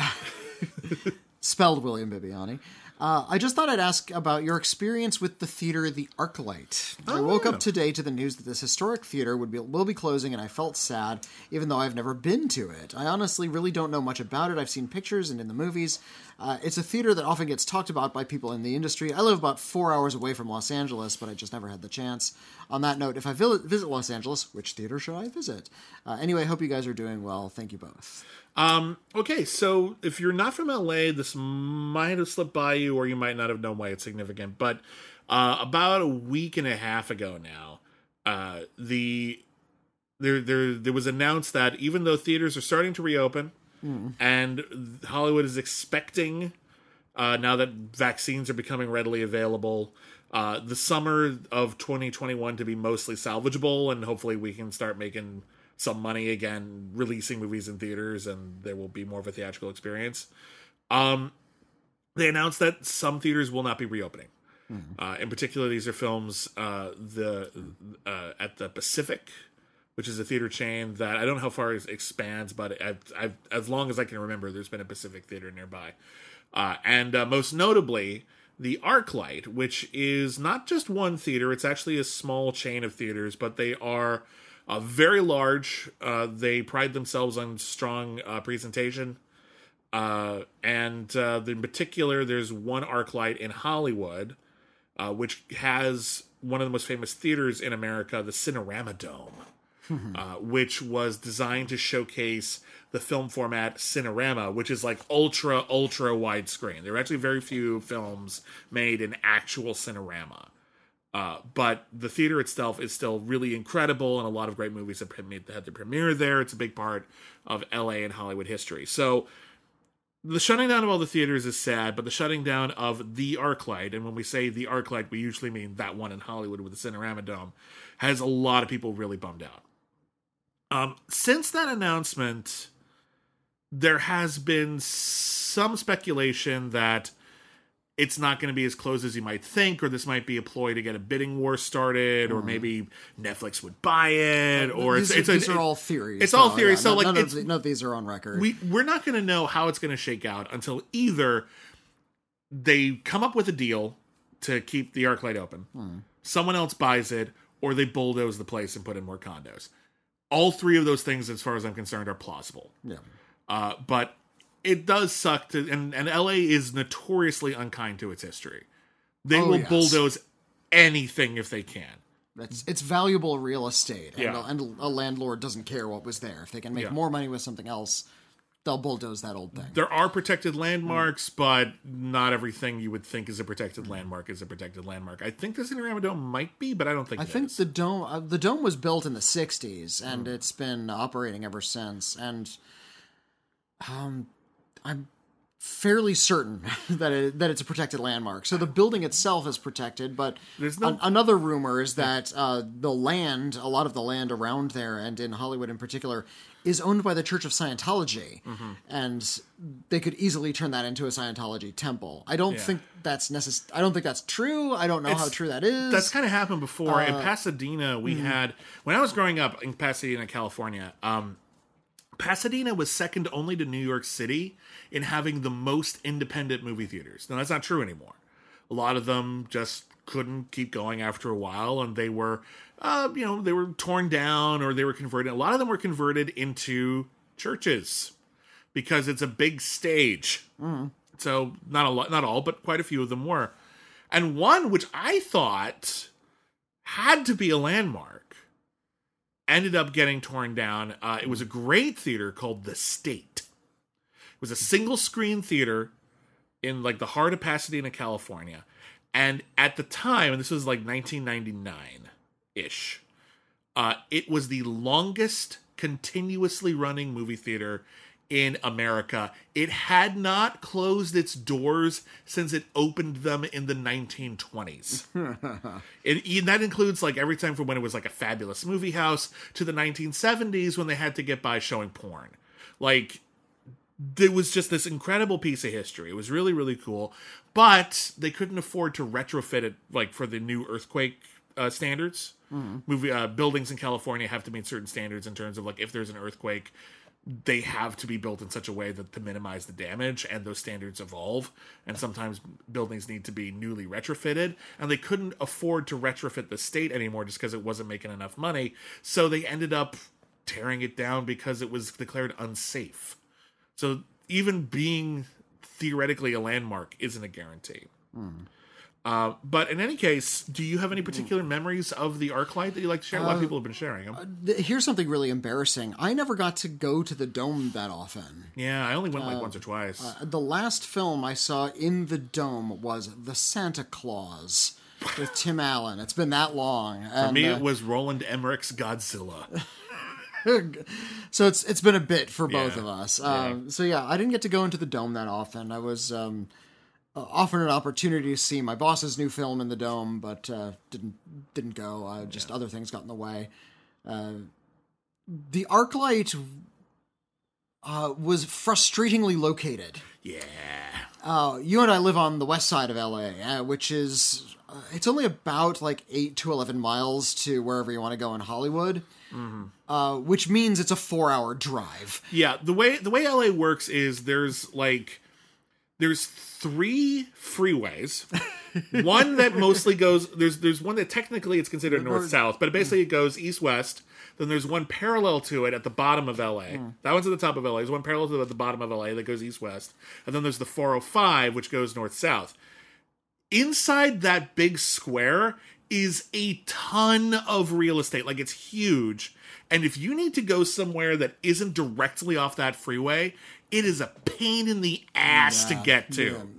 Spelled William Bibiani. Uh, I just thought I'd ask about your experience with the theater The Arclight. I woke yeah. up today to the news that this historic theater would be will be closing, and I felt sad, even though I've never been to it. I honestly really don't know much about it. I've seen pictures and in the movies. Uh, it's a theater that often gets talked about by people in the industry. I live about four hours away from Los Angeles, but I just never had the chance. On that note, if I vil- visit Los Angeles, which theater should I visit? Uh, anyway, hope you guys are doing well. Thank you both. Um, okay, so if you're not from L A, this might have slipped by you, or you might not have known why it's significant. But uh, about a week and a half ago now, uh, the there there there was announced that even though theaters are starting to reopen, mm. and Hollywood is expecting uh, now that vaccines are becoming readily available, uh, the summer of twenty twenty-one to be mostly salvageable, and hopefully we can start making some money again, releasing movies in theaters, and there will be more of a theatrical experience. Um, they announced that some theaters will not be reopening. Mm-hmm. Uh, in particular, these are films uh, the uh, at the Pacific, which is a theater chain that I don't know how far it expands, but I've, I've, as long as I can remember, there's been a Pacific theater nearby. Uh, and uh, most notably, the Arclight, which is not just one theater, it's actually a small chain of theaters, but they are Uh, very large. Uh, they pride themselves on strong uh, presentation. Uh, and uh, in particular, there's one Arclight in Hollywood, uh, which has one of the most famous theaters in America, the Cinerama Dome, uh, which was designed to showcase the film format Cinerama, which is like ultra, ultra widescreen. There are actually very few films made in actual Cinerama. Uh, but the theater itself is still really incredible, and a lot of great movies have made, had their premiere there. It's a big part of L A and Hollywood history. So the shutting down of all the theaters is sad, but the shutting down of the Arclight, and when we say the Arclight, we usually mean that one in Hollywood with the Cinerama Dome, has a lot of people really bummed out. Um, since that announcement, there has been some speculation that it's not going to be as close as you might think, or this might be a ploy to get a bidding war started, or maybe Netflix would buy it, or these it's, are, it's a, these are it, all theories. it's all though. theories. Yeah, So none, like, none, it's, of, the- none of these are on record. we we're not going to know how it's going to shake out until either they come up with a deal to keep the Arclight open, Hmm. someone else buys it, or they bulldoze the place and put in more condos. All three of those things, as far as I'm concerned, are plausible. Yeah. Uh, but it does suck to, and, and L A is notoriously unkind to its history. They Oh, will yes. bulldoze anything if they can. It's, it's valuable real estate, and, Yeah. a, and a landlord doesn't care what was there. If they can make Yeah. more money with something else, they'll bulldoze that old thing. There are protected landmarks, but not everything you would think is a protected landmark is a protected landmark. I think the Cinerama Dome might be, but I don't think I it think is. the dome uh, the dome was built in the sixties, and it's been operating ever since. And um, I'm fairly certain that it, that it's a protected landmark. So the building itself is protected, but There's no- an- another rumor is that uh, the land, a lot of the land around there, and in Hollywood in particular, is owned by the Church of Scientology, mm-hmm. and they could easily turn that into a Scientology temple. I don't Yeah. think that's necess- I don't think that's true. I don't know It's- how true that is. That's kind of happened before. Uh, in Pasadena, we mm-hmm. had... When I was growing up in Pasadena, California, um, Pasadena was second only to New York City in having the most independent movie theaters. Now, that's not true anymore. A lot of them just couldn't keep going after a while, and they were, uh, you know, they were torn down or they were converted. A lot of them were converted into churches because it's a big stage. Mm. So not a lot, not all, but quite a few of them were. And one which I thought had to be a landmark ended up getting torn down. Uh, it was a great theater called The State. It was a single screen theater in like the heart of Pasadena, California. And at the time, and this was like nineteen ninety-nine-ish, uh, it was the longest continuously running movie theater in America. It had not closed its doors since it opened them in the nineteen twenties. it, it, that includes like every time from when it was like a fabulous movie house to the nineteen seventies when they had to get by showing porn. Like, there was just this incredible piece of history. It was really, really cool. But they couldn't afford to retrofit it like for the new earthquake uh, standards. Mm-hmm. Movie uh, buildings in California have to meet certain standards in terms of like if there's an earthquake, they have to be built in such a way that to minimize the damage, and those standards evolve. And sometimes buildings need to be newly retrofitted, and they couldn't afford to retrofit the State anymore just because it wasn't making enough money. So they ended up tearing it down because it was declared unsafe. So even being theoretically a landmark isn't a guarantee. Mm. Uh, but in any case, do you have any particular memories of the ArcLight that you like to share? A lot of people have been sharing them. Uh, th- here's something really embarrassing. I never got to go to the Dome that often. Yeah, I only went like uh, once or twice. Uh, the last film I saw in the Dome was The Santa Claus with Tim Allen. It's been that long. For and, me, uh, it was Roland Emmerich's Godzilla. So it's it's been a bit for both Yeah. of us. Yeah. Um, so yeah, I didn't get to go into the Dome that often. I was um, uh, offered an opportunity to see my boss's new film in the Dome, but uh, didn't didn't go. Uh, just Yeah. other things got in the way. Uh, the ArcLight uh, was frustratingly located. Yeah. Uh, you and I live on the west side of L A, uh, which is uh, it's only about like eight to eleven miles to wherever you want to go in Hollywood. Mm-hmm. Uh, which means it's a four-hour drive. Yeah, the way the way L A works is there's like there's three freeways. One that mostly goes there's there's one that technically it's considered north south, but basically it goes east west. Then there's one parallel to it at the bottom of L A. Mm. That one's at the top of L A. There's one parallel to it at the bottom of L A that goes east west, and then there's the four oh five which goes north south. Inside that big square is a ton of real estate. Like, it's huge. And if you need to go somewhere that isn't directly off that freeway, it is a pain in the ass Yeah, to get to. yeah.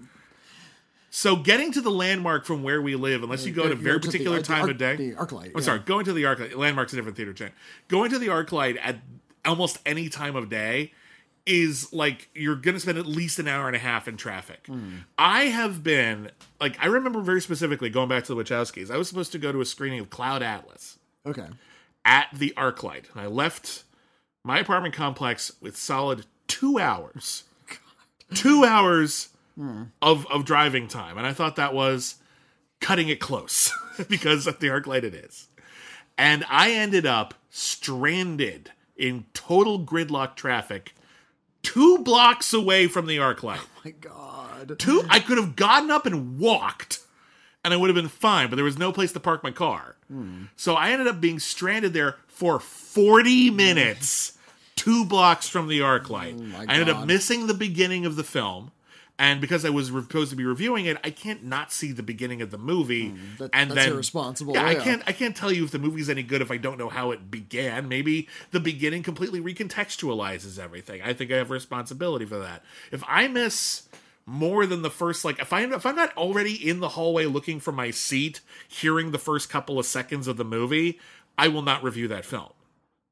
So getting to the landmark from where we live, unless you go at a Go very to the- particular the time Arc- of day. the ArcLight, I'm yeah. sorry, going to the ArcLight. Landmark's a different theater chain. Going to the ArcLight at almost any time of day is like you're going to spend at least an hour and a half in traffic. Mm. I have been, like, I remember very specifically going back to the Wachowskis. I was supposed to go to a screening of Cloud Atlas Okay. at the ArcLight. And I left my apartment complex with solid two hours. Two hours mm. of, of driving time. And I thought that was cutting it close because at the ArcLight it is. And I ended up stranded in total gridlock traffic two blocks away from the ArcLight. Oh my God. Two, I could have gotten up and walked, and I would have been fine, but there was no place to park my car. Hmm. So I ended up being stranded there for forty minutes, two blocks from the ArcLight. Oh my I ended up God. missing the beginning of the film. And because I was supposed to be reviewing it, I can't not see the beginning of the movie. Mm, that- and that's then, irresponsible, Yeah, I yeah. can't. I can't tell you if the movie's any good if I don't know how it began. Maybe the beginning completely recontextualizes everything. I think I have a responsibility for that. If I miss more than the first, like, if I if I'm not already in the hallway looking for my seat, hearing the first couple of seconds of the movie, I will not review that film.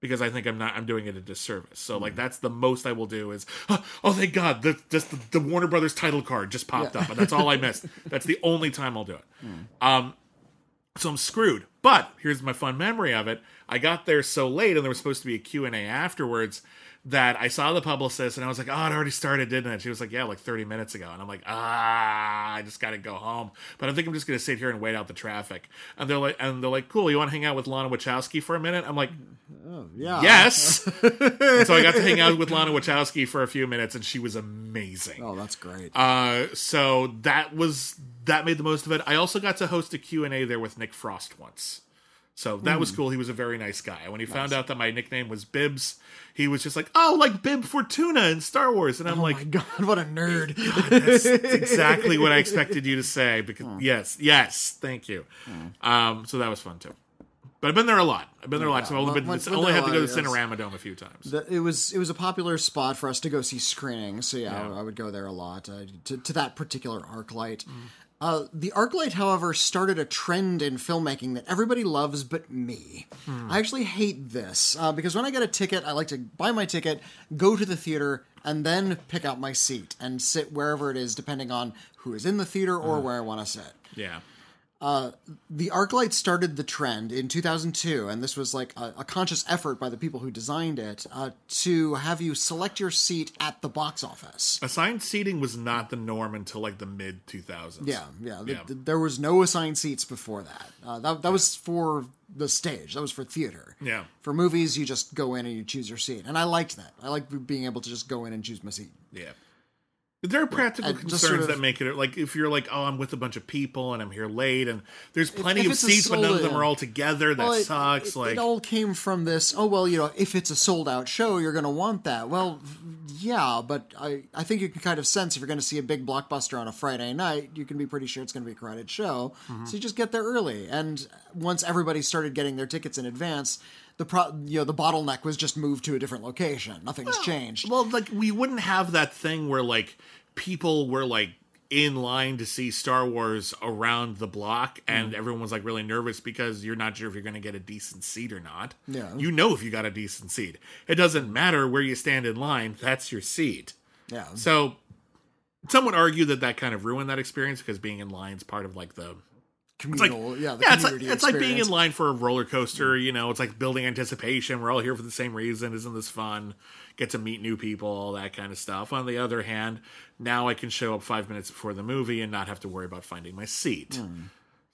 because I think I'm not I'm doing it a disservice. So like that's the most I will do is oh, oh thank God the just the, the Warner Brothers title card just popped Yeah. up, and that's all I missed. That's the only time I'll do it. Um, so I'm screwed. But here's my fun memory of it. I got there so late, and there was supposed to be a Q and A afterwards, that I saw the publicist, and I was like, oh, it already started, didn't it? She was like, yeah, like thirty minutes ago. And I'm like, ah, I just got to go home. But I think I'm just going to sit here and wait out the traffic. And they're like, and they're like, cool, you want to hang out with Lana Wachowski for a minute? I'm like, Oh, yeah. yes. And so I got to hang out with Lana Wachowski for a few minutes, and she was amazing. Oh, that's great. Uh, so that was, that made the most of it. I also got to host a Q and A there with Nick Frost once. So that was cool. He was a very nice guy. When he nice. found out that my nickname was Bibbs, he was just like, oh, like Bib Fortuna in Star Wars. And I'm oh like, my God, what a nerd. God, that's exactly what I expected you to say. Because oh. yes, yes, thank you. Oh. Um, so that was fun too. But I've been there a lot. I've been there a lot. Yeah. So I've only, been, when, when only had to go to the Cinerama Dome a few times. The, it was it was a popular spot for us to go see screenings. So yeah, yeah. I, I would go there a lot uh, to, to that particular ArcLight. Mm. Uh, the ArcLight, however, started a trend in filmmaking that everybody loves but me. Hmm. I actually hate this, uh, because when I get a ticket, I like to buy my ticket, go to the theater, and then pick out my seat and sit wherever it is, depending on who is in the theater or uh, where I want to sit. Yeah. Uh, the ArcLight started the trend in two thousand two, and this was like a, a conscious effort by the people who designed it uh, to have you select your seat at the box office. Assigned seating was not the norm until like the mid two thousands. Yeah, yeah. yeah. The, the, there was no assigned seats before that. Uh, that that yeah. was for the stage. That was for theater. Yeah. For movies, you just go in and you choose your seat, and I liked that. I liked being able to just go in and choose my seat. Yeah. There are practical concerns sort of, that make it, like, if you're like, oh, I'm with a bunch of people and I'm here late and there's plenty of seats, but none of them are all together, that well, it, sucks. It, like, it all came from this, oh, well, you know, if it's a sold-out show, you're going to want that. Well, yeah, but I, I think you can kind of sense if you're going to see a big blockbuster on a Friday night, you can be pretty sure it's going to be a crowded show. Mm-hmm. So you just get there early. And once everybody started getting their tickets in advance, the pro, you know, the bottleneck was just moved to a different location. Nothing's well, changed. Well, like, we wouldn't have that thing where, like, people were like in line to see Star Wars around the block, and mm. everyone was like really nervous because you're not sure if you're going to get a decent seat or not. Yeah. You know if you got a decent seat. It doesn't matter where you stand in line, that's your seat. Yeah. So some would argue that that kind of ruined that experience because being in line is part of like the communal, like, yeah, the yeah, it's like, experience. It's like being in line for a roller coaster, you know, it's like building anticipation. We're all here for the same reason. Isn't this fun? Get to meet new people, all that kind of stuff. On the other hand, now I can show up five minutes before the movie and not have to worry about finding my seat. Mm.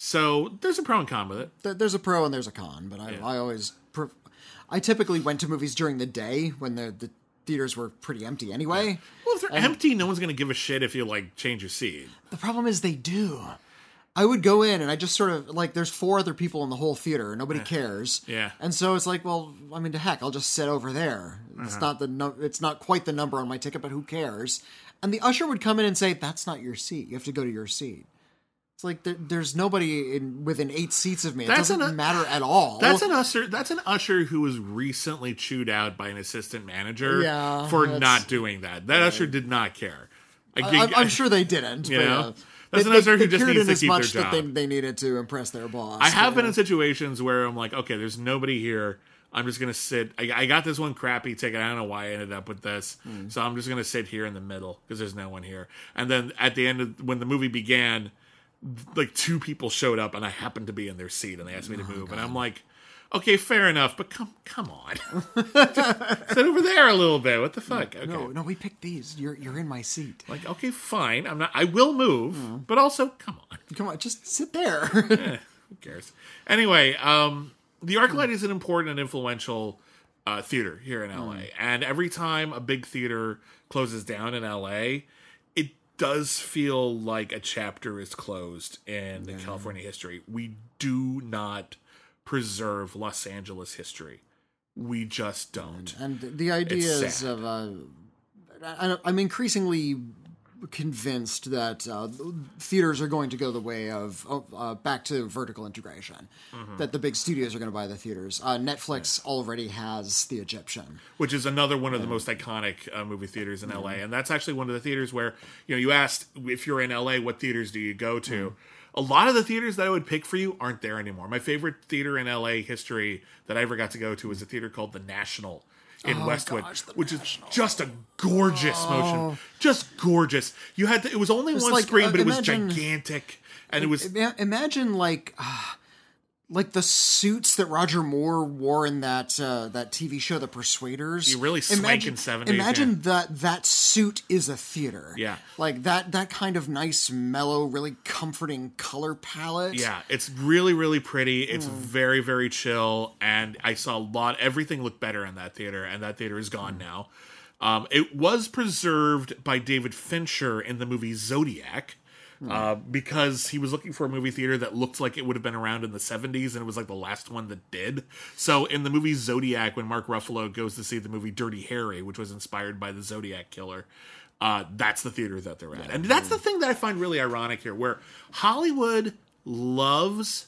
So there's a pro and con with it. There's a pro and there's a con, but I, yeah. I always, pre- I typically went to movies during the day when the, the theaters were pretty empty anyway. Yeah. Well, if they're and empty, no one's going to give a shit if you like change your seat. The problem is they do. I would go in and I just sort of, like, there's four other people in the whole theater. Nobody yeah. cares. Yeah. And so it's like, well, I mean, to heck, I'll just sit over there. It's uh-huh. not the no, it's not quite the number on my ticket, but who cares? And the usher would come in and say, that's not your seat. You have to go to your seat. It's like there, there's nobody in within eight seats of me. It that's doesn't an, matter at all. That's an usher. That's an usher who was recently chewed out by an assistant manager yeah, for not doing that. That right. usher did not care. I, I, I'm sure they didn't. You but, know? Uh, That's they, an usher they, who they just needs to as keep much their job. That they, they needed to impress their boss. I have but, been uh, in situations where I'm like, okay, there's nobody here. I'm just going to sit. I, I got this one crappy ticket. I don't know why I ended up with this. Mm. So I'm just going to sit here in the middle because there's no one here. And then at the end of when the movie began, like two people showed up and I happened to be in their seat and they asked me to oh, move. God. And I'm like, okay, fair enough, but come come on. Sit over there a little bit. What the fuck? No, okay. no, no, we picked these. You're you're in my seat. Like, okay, fine. I'm not I will move, mm. but also come on. Come on, just sit there. eh, who cares? Anyway, um the ArcLight is an important and influential uh, theater here in L A. Mm. And every time a big theater closes down in L A, it does feel like a chapter is closed in yeah. California history. We do not preserve Los Angeles history. We just don't. And, and the ideas of... Uh, I, I'm increasingly convinced that uh, theaters are going to go the way of uh, back to vertical integration. Mm-hmm. That the big studios are going to buy the theaters. Uh, Netflix yeah. already has The Egyptian. Which is another one of the most iconic uh, movie theaters in mm-hmm. L A. And that's actually one of the theaters where, you know, you asked if you're in L A, what theaters do you go to? Mm-hmm. A lot of the theaters that I would pick for you aren't there anymore. My favorite theater in L A history that I ever got to go to was a theater called the National in Oh, Westwood, gosh, the which National. is just a gorgeous motion, just gorgeous. You had to, it was only one like, screen, uh, but it was imagine- gigantic, and it was Ima- Imagine like, uh, like the suits that Roger Moore wore in that uh, that T V show, The Persuaders. You really swanking seventies, Imagine yeah. that that suit is a theater. Yeah. like that that kind of nice, mellow, really comforting color palette. yeah, it's really really pretty. It's very very chill, and I saw a lot. Everything looked better in that theater, and that theater is gone now. Um, it was preserved by David Fincher in the movie Zodiac. Uh, because he was looking for a movie theater that looked like it would have been around in the seventies, and it was like the last one that did. So in the movie Zodiac, when Mark Ruffalo goes to see the movie Dirty Harry, which was inspired by the Zodiac Killer, uh, that's the theater that they're at. And that's the thing that I find really ironic here, where Hollywood loves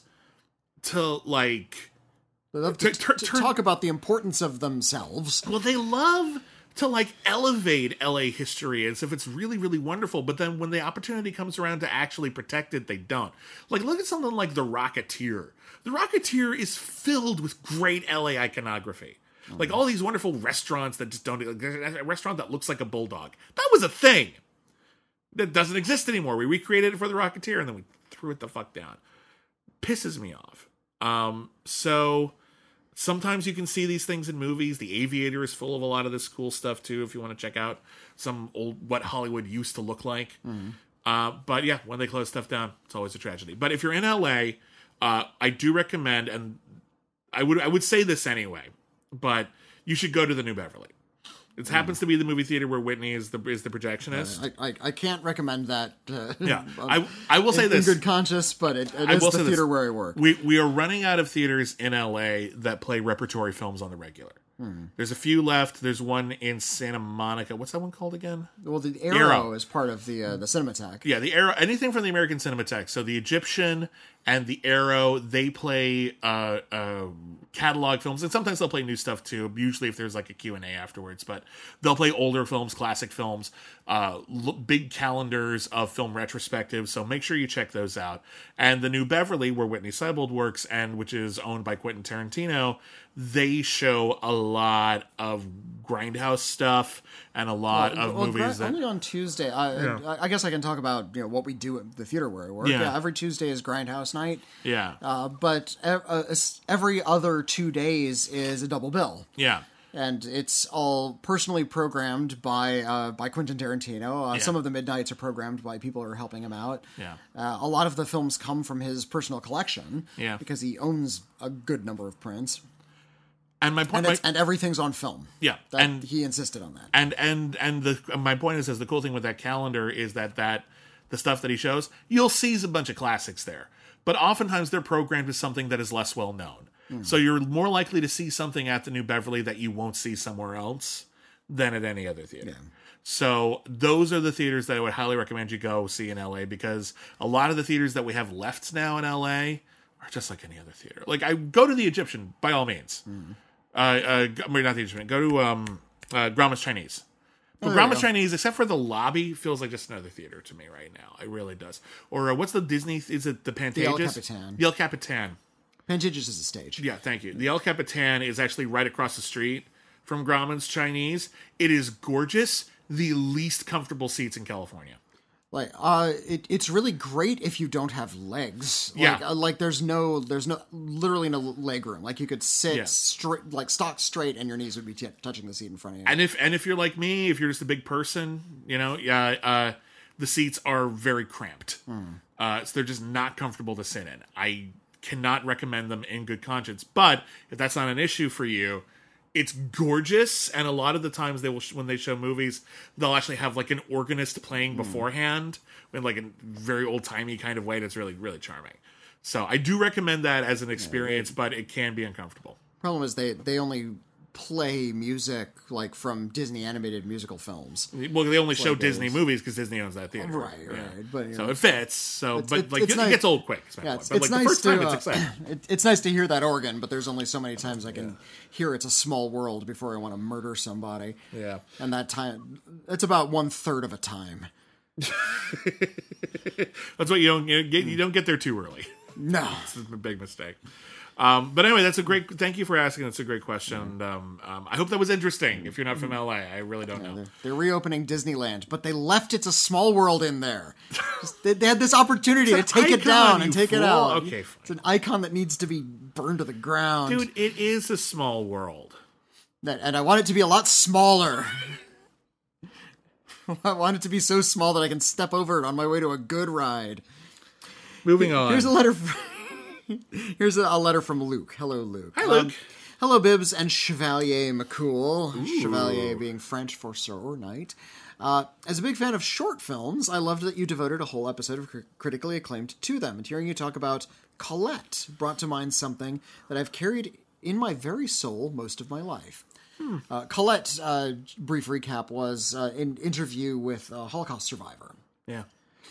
to, like... They love to, To- to- to turn- talk about the importance of themselves. Well, they love to like elevate L A history as if it's really, really wonderful. But then when the opportunity comes around to actually protect it, they don't. Like, look at something like The Rocketeer. The Rocketeer is filled with great L A iconography. Like all these wonderful restaurants that just don't. Like, a restaurant that looks like a bulldog. That was a thing that doesn't exist anymore. We recreated it for The Rocketeer and then we threw it the fuck down. Pisses me off. Um, so. Sometimes you can see these things in movies. The Aviator is full of a lot of this cool stuff too. If you want to check out some old what Hollywood used to look like, mm-hmm. uh, but yeah, when they close stuff down, it's always a tragedy. But if you're in L A, uh, I do recommend, and I would I would say this anyway, but you should go to the New Beverly. It mm. happens to be the movie theater where Whitney is the is the projectionist. I, I, I can't recommend that. Uh, yeah, I I will say in, this in good conscience, but it, it I is will the say theater this. where I work. We we are running out of theaters in L A that play repertory films on the regular. Hmm. There's a few left. There's one in Santa Monica. What's that one called again? Well, the Arrow, Arrow. is part of the uh, the Cinematheque. Yeah, the Arrow. Anything from the American Cinematheque. So the Egyptian and the Arrow, they play uh, uh, catalog films, and sometimes they'll play new stuff too. Usually, if there's like a Q and A afterwards, but they'll play older films, classic films, uh, l- big calendars of film retrospectives. So make sure you check those out. And the New Beverly, where Whitney Seibold works, and which is owned by Quentin Tarantino, they show a lot of grindhouse stuff and a lot well, of well, movies gra- that only on Tuesday. I, Yeah. I I guess I can talk about you know what we do at the theater where I work. Yeah. Yeah, every Tuesday is Grindhouse night. yeah Uh, but ev- uh, es- every other two days is a double bill. yeah. And it's all personally programmed by uh, by Quentin Tarantino. Uh, Yeah. Some of the midnights are programmed by people who are helping him out. Yeah. Uh, a lot of the films come from his personal collection. Yeah. Because he owns a good number of prints, And my point, and my, it's, and everything's on film. yeah, That, and he insisted on that. and and and the my point is, is the cool thing with that calendar is that that the stuff that he shows, you'll see a bunch of classics there, but oftentimes they're programmed as something that is less well known. Mm. So you're more likely to see something at the New Beverly that you won't see somewhere else than at any other theater. Yeah. So those are the theaters that I would highly recommend you go see in L A, because a lot of the theaters that we have left now in L A are just like any other theater. Like, I go to the Egyptian by all means. Mm. Uh, uh, g- I mean, not the Egyptian. Go to um, uh, Grauman's Chinese. But Oh, there you Grauman's go. Chinese, except for the lobby, feels like just another theater to me right now. It really does. Or uh, what's the Disney? Is it the Pantages? El Capitan. The El Capitan. Pantages is a stage. Yeah, thank you. The El Capitan is actually right across the street from Grauman's Chinese. It is gorgeous. The least comfortable seats in California. Like, uh, it, it's really great if you don't have legs. Like, Yeah. uh, like there's no, there's no, literally no leg room. Like, you could sit Yeah. straight, like stock straight, and your knees would be t- touching the seat in front of you. And if and if you're like me, if you're just a big person, you know, yeah, uh, the seats are very cramped. Uh, so they're just not comfortable to sit in. I cannot recommend them in good conscience. But if that's not an issue for you, it's gorgeous. And a lot of the times they will, sh- when they show movies, they'll actually have like an organist playing beforehand in like a very old timey kind of way. That's really really charming. So I do recommend that as an experience, but it can be uncomfortable. Problem is they they only play music like from Disney animated musical films. Well, they only show like Disney those. movies because Disney owns that theater. Right, right. But, you so know, it fits. So, it's- but it's- like it's it, nice- it gets old quick. Is my Yeah, point. it's, But it's like nice the first to, time, uh, it's exciting. it, it's nice to hear that organ, but there's only so many times I can hear "It's a Small World" before I want to murder somebody. Yeah. And that time, it's about one third of a time. That's what you don't you get. You don't get there too early. No. It's a big mistake. Um, but anyway, that's a great. Thank you for asking. That's a great question. And, um, um, I hope that was interesting. If you're not from L A, I really don't Yeah, know. they're, they're reopening Disneyland, but they left It's a Small World in there. they, they had this opportunity to take it icon, down you and take it fool. out. Okay, fine. It's an icon that needs to be burned to the ground. Dude, it is a small world. That, and I want it to be a lot smaller. I want it to be so small that I can step over it on my way to a good ride. Moving on. Here's a letter. From, here's a, a letter from Luke. Hello, Luke. Hi, Luke. Um, hello, Bibbs and Chevalier McCool. Ooh. Chevalier being French for sir or knight. Uh, as a big fan of short films, I loved that you devoted a whole episode of cr- critically acclaimed to them. And hearing you talk about Colette brought to mind something that I've carried in my very soul most of my life. Hmm. Uh, Colette, uh, brief recap, was uh, an interview with a Holocaust survivor. Yeah.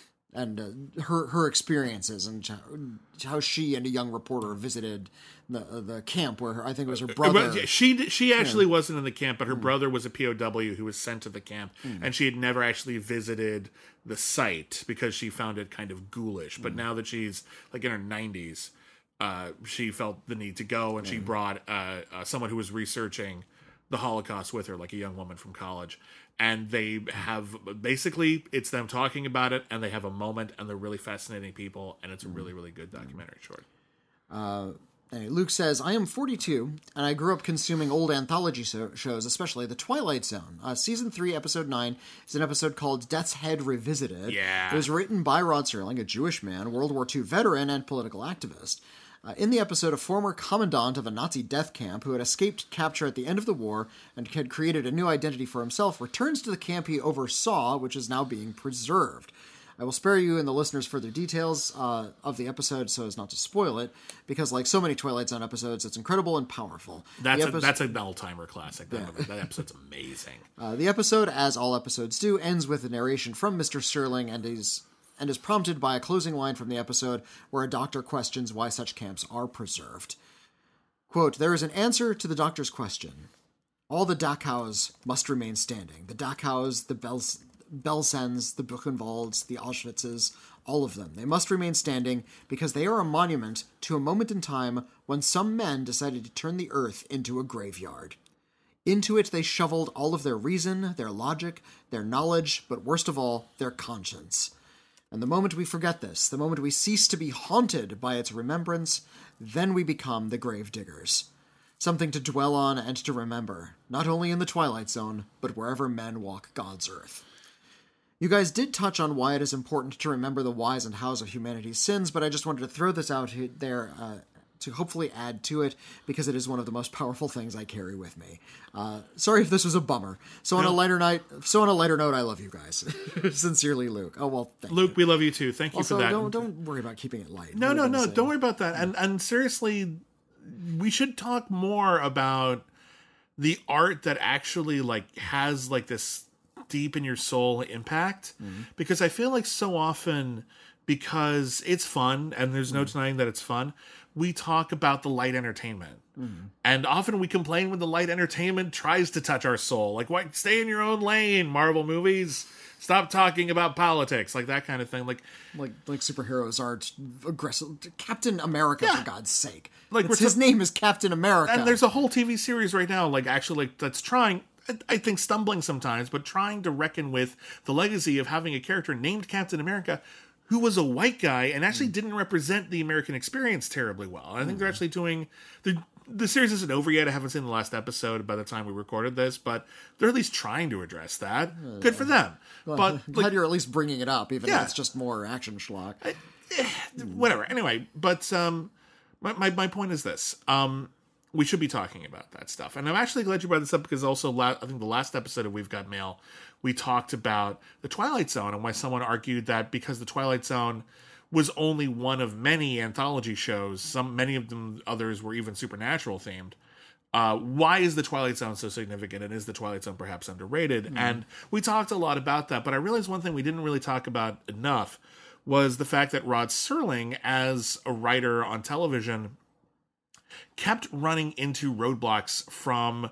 And uh, her her experiences and how, how she and a young reporter visited the the camp where her, I think it was her brother. But she she actually yeah. wasn't in the camp, but her mm. brother was a P O W who was sent to the camp, mm. and she had never actually visited the site because she found it kind of ghoulish. But mm. now that she's like in her nineties, uh, she felt the need to go, and mm. she brought uh, uh, someone who was researching the Holocaust with her, like a young woman from college. And they have, basically, it's them talking about it, and they have a moment, and they're really fascinating people, and it's a really, really good documentary short. Uh, anyway, Luke says, I am forty-two, and I grew up consuming old anthology so- shows, especially The Twilight Zone. Uh, season three, episode nine, is an episode called Death's Head Revisited. Yeah. It was written by Rod Serling, a Jewish man, World War Two veteran, and political activist. Uh, in the episode, a former commandant of a Nazi death camp who had escaped capture at the end of the war and had created a new identity for himself returns to the camp he oversaw, which is now being preserved. I will spare you and the listeners further details uh, of the episode so as not to spoil it, because like so many Twilight Zone episodes, it's incredible and powerful. That's, epi- a, that's an all-timer classic. That, yeah. that episode's amazing. Uh, the episode, as all episodes do, ends with a narration from Mister Serling and his... and is prompted by a closing line from the episode where a doctor questions why such camps are preserved. Quote, there is an answer to the doctor's question. All the Dachau's must remain standing. The Dachau's, the Bels- Belsens, the Buchenwalds, the Auschwitzes, all of them. They must remain standing because they are a monument to a moment in time when some men decided to turn the earth into a graveyard. Into it they shoveled all of their reason, their logic, their knowledge, but worst of all, their conscience. And the moment we forget this, the moment we cease to be haunted by its remembrance, then we become the grave diggers. Something to dwell on and to remember, not only in the Twilight Zone, but wherever men walk God's earth. You guys did touch on why it is important to remember the whys and hows of humanity's sins, but I just wanted to throw this out there uh, to hopefully add to it, because it is one of the most powerful things I carry with me. Uh, sorry if this was a bummer. So on no. a lighter night, so on a lighter note, I love you guys. Sincerely, Luke. Oh well, thank Luke, you. we love you too. Thank you also, for that. Don't don't worry about keeping it light. No, no, no. Don't worry about that. And and seriously, we should talk more about the art that actually like has like this deep in your soul impact, mm-hmm. because I feel like so often, because it's fun and there's no mm-hmm. denying that it's fun, we talk about the light entertainment. Mm-hmm. And often we complain when the light entertainment tries to touch our soul. Like, why stay in your own lane, Marvel movies? Stop talking about politics, like that kind of thing. Like, like, like superheroes aren't aggressive. Captain America, yeah. for God's sake! Like, it's, his t- name is Captain America, and there's a whole T V series right now, like actually, like that's trying. I think stumbling sometimes, but trying to reckon with the legacy of having a character named Captain America who was a white guy and actually mm. didn't represent the American experience terribly well. And I think mm. they're actually doing... The, the series isn't over yet. I haven't seen the last episode by the time we recorded this, but they're at least trying to address that. Uh, Good for them. Well, but glad like, you're at least bringing it up, even yeah. though it's just more action schlock. I, eh, whatever. Anyway, but um, my, my, my point is this. Um, we should be talking about that stuff. And I'm actually glad you brought this up, because also la- I think the last episode of We've Got Mail, we talked about the Twilight Zone and why someone argued that because the Twilight Zone was only one of many anthology shows, some many of them others were even supernatural themed. Uh, why is the Twilight Zone so significant, and is the Twilight Zone perhaps underrated? Mm. And we talked a lot about that, but I realized one thing we didn't really talk about enough was the fact that Rod Serling, as a writer on television, kept running into roadblocks from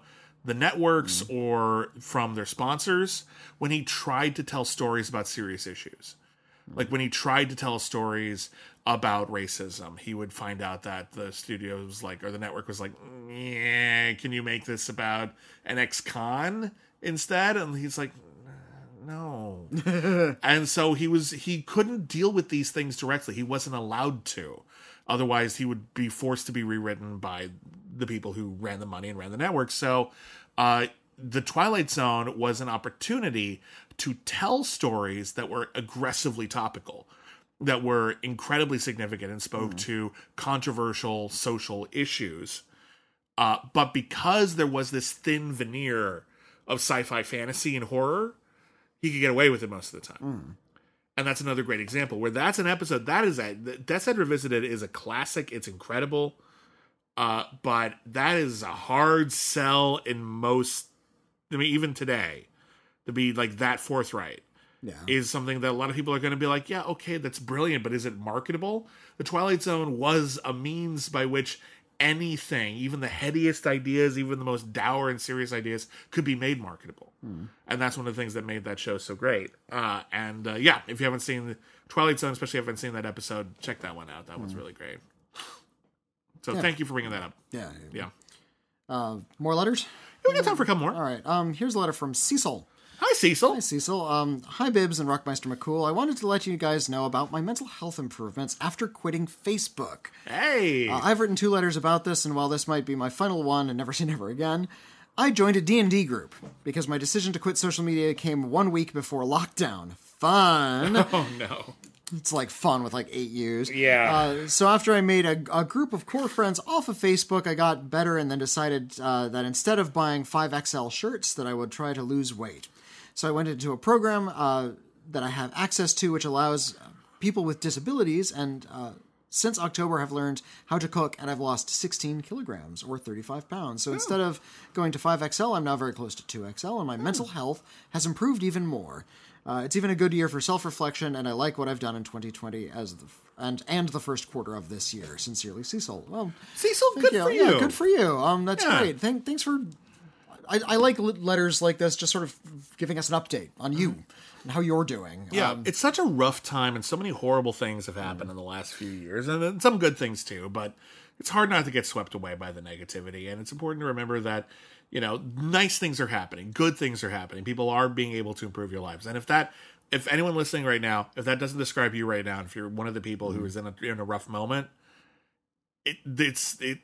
the networks mm. or from their sponsors when he tried to tell stories about serious issues. Mm. Like when he tried to tell stories about racism, he would find out that the studio was like, or the network was like, yeah, can you make this about an ex-con instead? And he's like, no. And so he was, he couldn't deal with these things directly. He wasn't allowed to. Otherwise, he would be forced to be rewritten by the people who ran the money and ran the network. So uh, the Twilight Zone was an opportunity to tell stories that were aggressively topical, that were incredibly significant and spoke mm. to controversial social issues. Uh, but because there was this thin veneer of sci-fi fantasy and horror, he could get away with it most of the time. Mm. And that's another great example where that's an episode that is a Death's Head Revisited is a classic. It's incredible. Uh, but that is a hard sell in most, I mean, even today, to be like that forthright. Yeah. Is something that a lot of people are going to be like, yeah, okay, that's brilliant, but is it marketable? The Twilight Zone was a means by which anything, even the headiest ideas, even the most dour and serious ideas, could be made marketable. Mm. And that's one of the things that made that show so great. Uh, and uh, yeah, if you haven't seen the Twilight Zone, especially if you haven't seen that episode, check that one out. That mm. one's really great. So yeah. Thank you for bringing that up. Yeah. Yeah. Uh, more letters? Yeah, we got time for a couple more. All right. Um, here's a letter from Cecil. Hi, Cecil. Hi, Cecil. Um, hi, Bibbs and Rockmeister McCool. I wanted to let you guys know about my mental health improvements after quitting Facebook. Hey! Uh, I've written two letters about this, and while this might be my final one and never say never again, I joined a D and D group because my decision to quit social media came one week before lockdown. Fun! Oh, no. It's like fun with like eight U's. Yeah. Uh, so after I made a, a group of core friends off of Facebook, I got better and then decided uh, that instead of buying five X L shirts, that I would try to lose weight. So I went into a program uh, that I have access to, which allows people with disabilities, and uh, since October have learned how to cook, and I've lost sixteen kilograms, or thirty-five pounds. So oh. instead of going to five X L, I'm now very close to two X L, and my oh. mental health has improved even more. Uh, it's even a good year for self-reflection, and I like what I've done in twenty twenty as the and and the first quarter of this year. Sincerely, Cecil. Well, Cecil, good you. for you. Yeah, good for you. Um, that's yeah. great. Thank, thanks for. I, I like letters like this, just sort of giving us an update on you and how you're doing. Yeah, um, it's such a rough time, and so many horrible things have happened mm. in the last few years, and some good things too. But it's hard not to get swept away by the negativity, and it's important to remember that, you know, nice things are happening, good things are happening. People are being able to improve your lives, and if that. If anyone listening right now, if that doesn't describe you right now, if you're one of the people mm-hmm. who is in a, in a rough moment, it it's it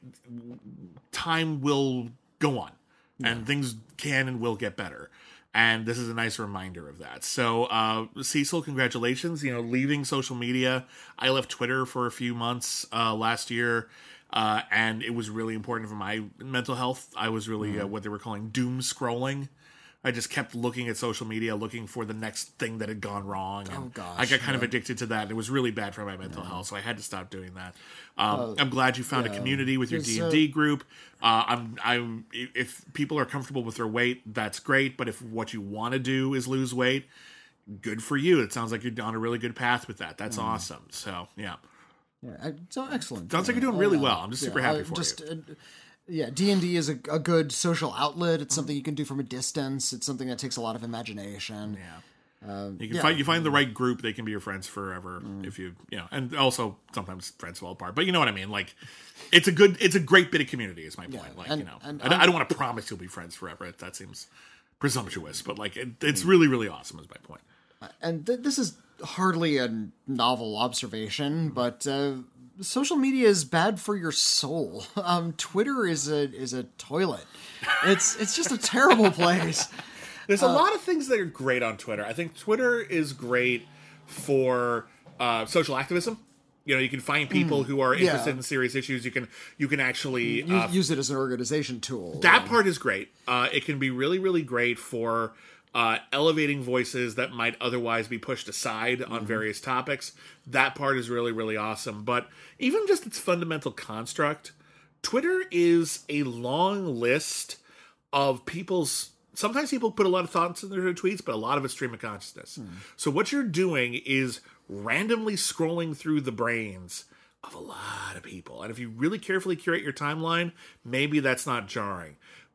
time will go on, yeah. and things can and will get better. And this is a nice reminder of that. So, uh, Cecil, congratulations! You know, leaving social media. I left Twitter for a few months uh, last year, uh, and it was really important for my mental health. I was really mm-hmm. uh, what they were calling doom scrolling. I just kept looking at social media, looking for the next thing that had gone wrong. And oh, gosh. I got kind yeah. of addicted to that. It was really bad for my mental yeah. health, so I had to stop doing that. Um, uh, I'm glad you found yeah. a community with your D and D uh, group. Uh, I'm, I'm, if people are comfortable with their weight, that's great. But if what you want to do is lose weight, good for you. It sounds like you're on a really good path with that. That's mm. awesome. So, yeah. yeah so, excellent. Sounds yeah. like you're doing really uh, well. I'm just yeah, super happy uh, for just, you. Uh, Yeah, D and D is a, a good social outlet. It's something you can do from a distance. It's something that takes a lot of imagination. Yeah, uh, you can yeah. find you find the right group. They can be your friends forever mm. if you you know. And also sometimes friends fall apart. But you know what I mean. Like, it's a good, it's a great bit of community. Is my point. Yeah, like and, you know, and, I, I don't want to promise you'll be friends forever. That seems presumptuous. But like, it, it's really really awesome. Is my point. And th- this is hardly a novel observation, but. Uh, Social media is bad for your soul. Um, Twitter is a is a toilet. It's it's just a terrible place. There's a uh, lot of things that are great on Twitter. I think Twitter is great for uh, social activism. You know, you can find people mm, who are interested yeah. in serious issues. You can you can actually uh, use it as an organization tool. That yeah. part is great. Uh, it can be really really great for. Uh, elevating voices that might otherwise be pushed aside on mm-hmm. various topics. That part is really, really awesome. But even just its fundamental construct, Twitter is a long list of people's... Sometimes people put a lot of thoughts in their tweets, but a lot of it's stream of consciousness. Mm. So what you're doing is randomly scrolling through the brains of a lot of people. And if you really carefully curate your timeline, maybe that's not jarring.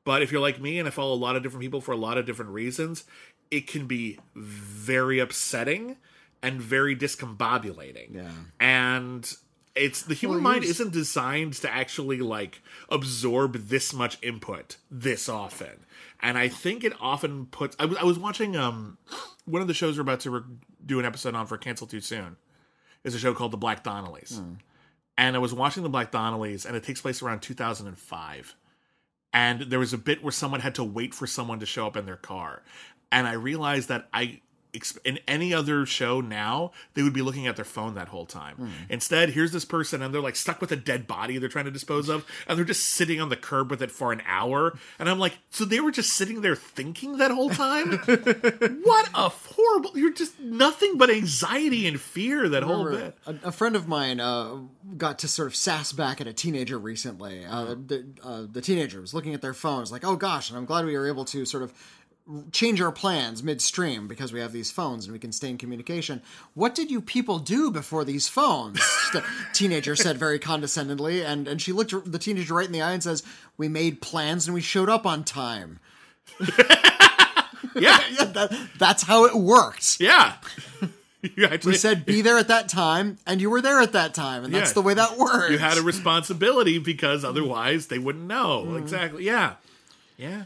But if you're like me and I follow a lot of different people for a lot of different reasons, it can be very upsetting and very discombobulating. Yeah. And it's the human Well, mind here's- isn't designed to actually like absorb this much input this often. And I think it often puts. I was I was watching um one of the shows we're about to re- do an episode on for Cancel Too Soon. Is a show called The Black Donnellys, Hmm. and I was watching The Black Donnellys, and it takes place around two thousand five. And there was a bit where someone had to wait for someone to show up in their car, and I realized that I. In any other show now, they would be looking at their phone that whole time. Hmm. Instead, here's this person, and they're like stuck with a dead body they're trying to dispose of, and they're just sitting on the curb with it for an hour. And I'm like, so they were just sitting there thinking that whole time? What a horrible! You're just nothing but anxiety and fear that whole Remember, bit. A, a friend of mine uh, got to sort of sass back at a teenager recently. Uh, the, uh, the teenager was looking at their phones like, oh gosh, and I'm glad we were able to sort of change our plans midstream because we have these phones and we can stay in communication. What did you people do before these phones? The teenager said very condescendingly, and, and she looked the teenager right in the eye and says, we made plans and we showed up on time. Yeah. Yeah, that, that's how it worked. Yeah. You actually- We said be there at that time, and you were there at that time, and that's Yeah. the way that works. you had a responsibility because otherwise they wouldn't know. Mm. Exactly. Yeah. Yeah.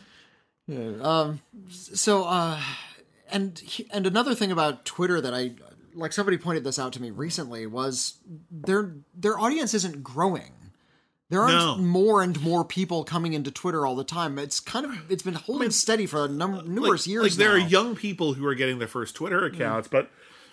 So, uh, and he- and another thing about Twitter that I like, somebody pointed this out to me recently, was their their audience isn't growing. There aren't No. more and more people coming into Twitter all the time. It's kind of it's been holding steady for a num- numerous like, years. Like there now. are young people who are getting their first Twitter accounts, but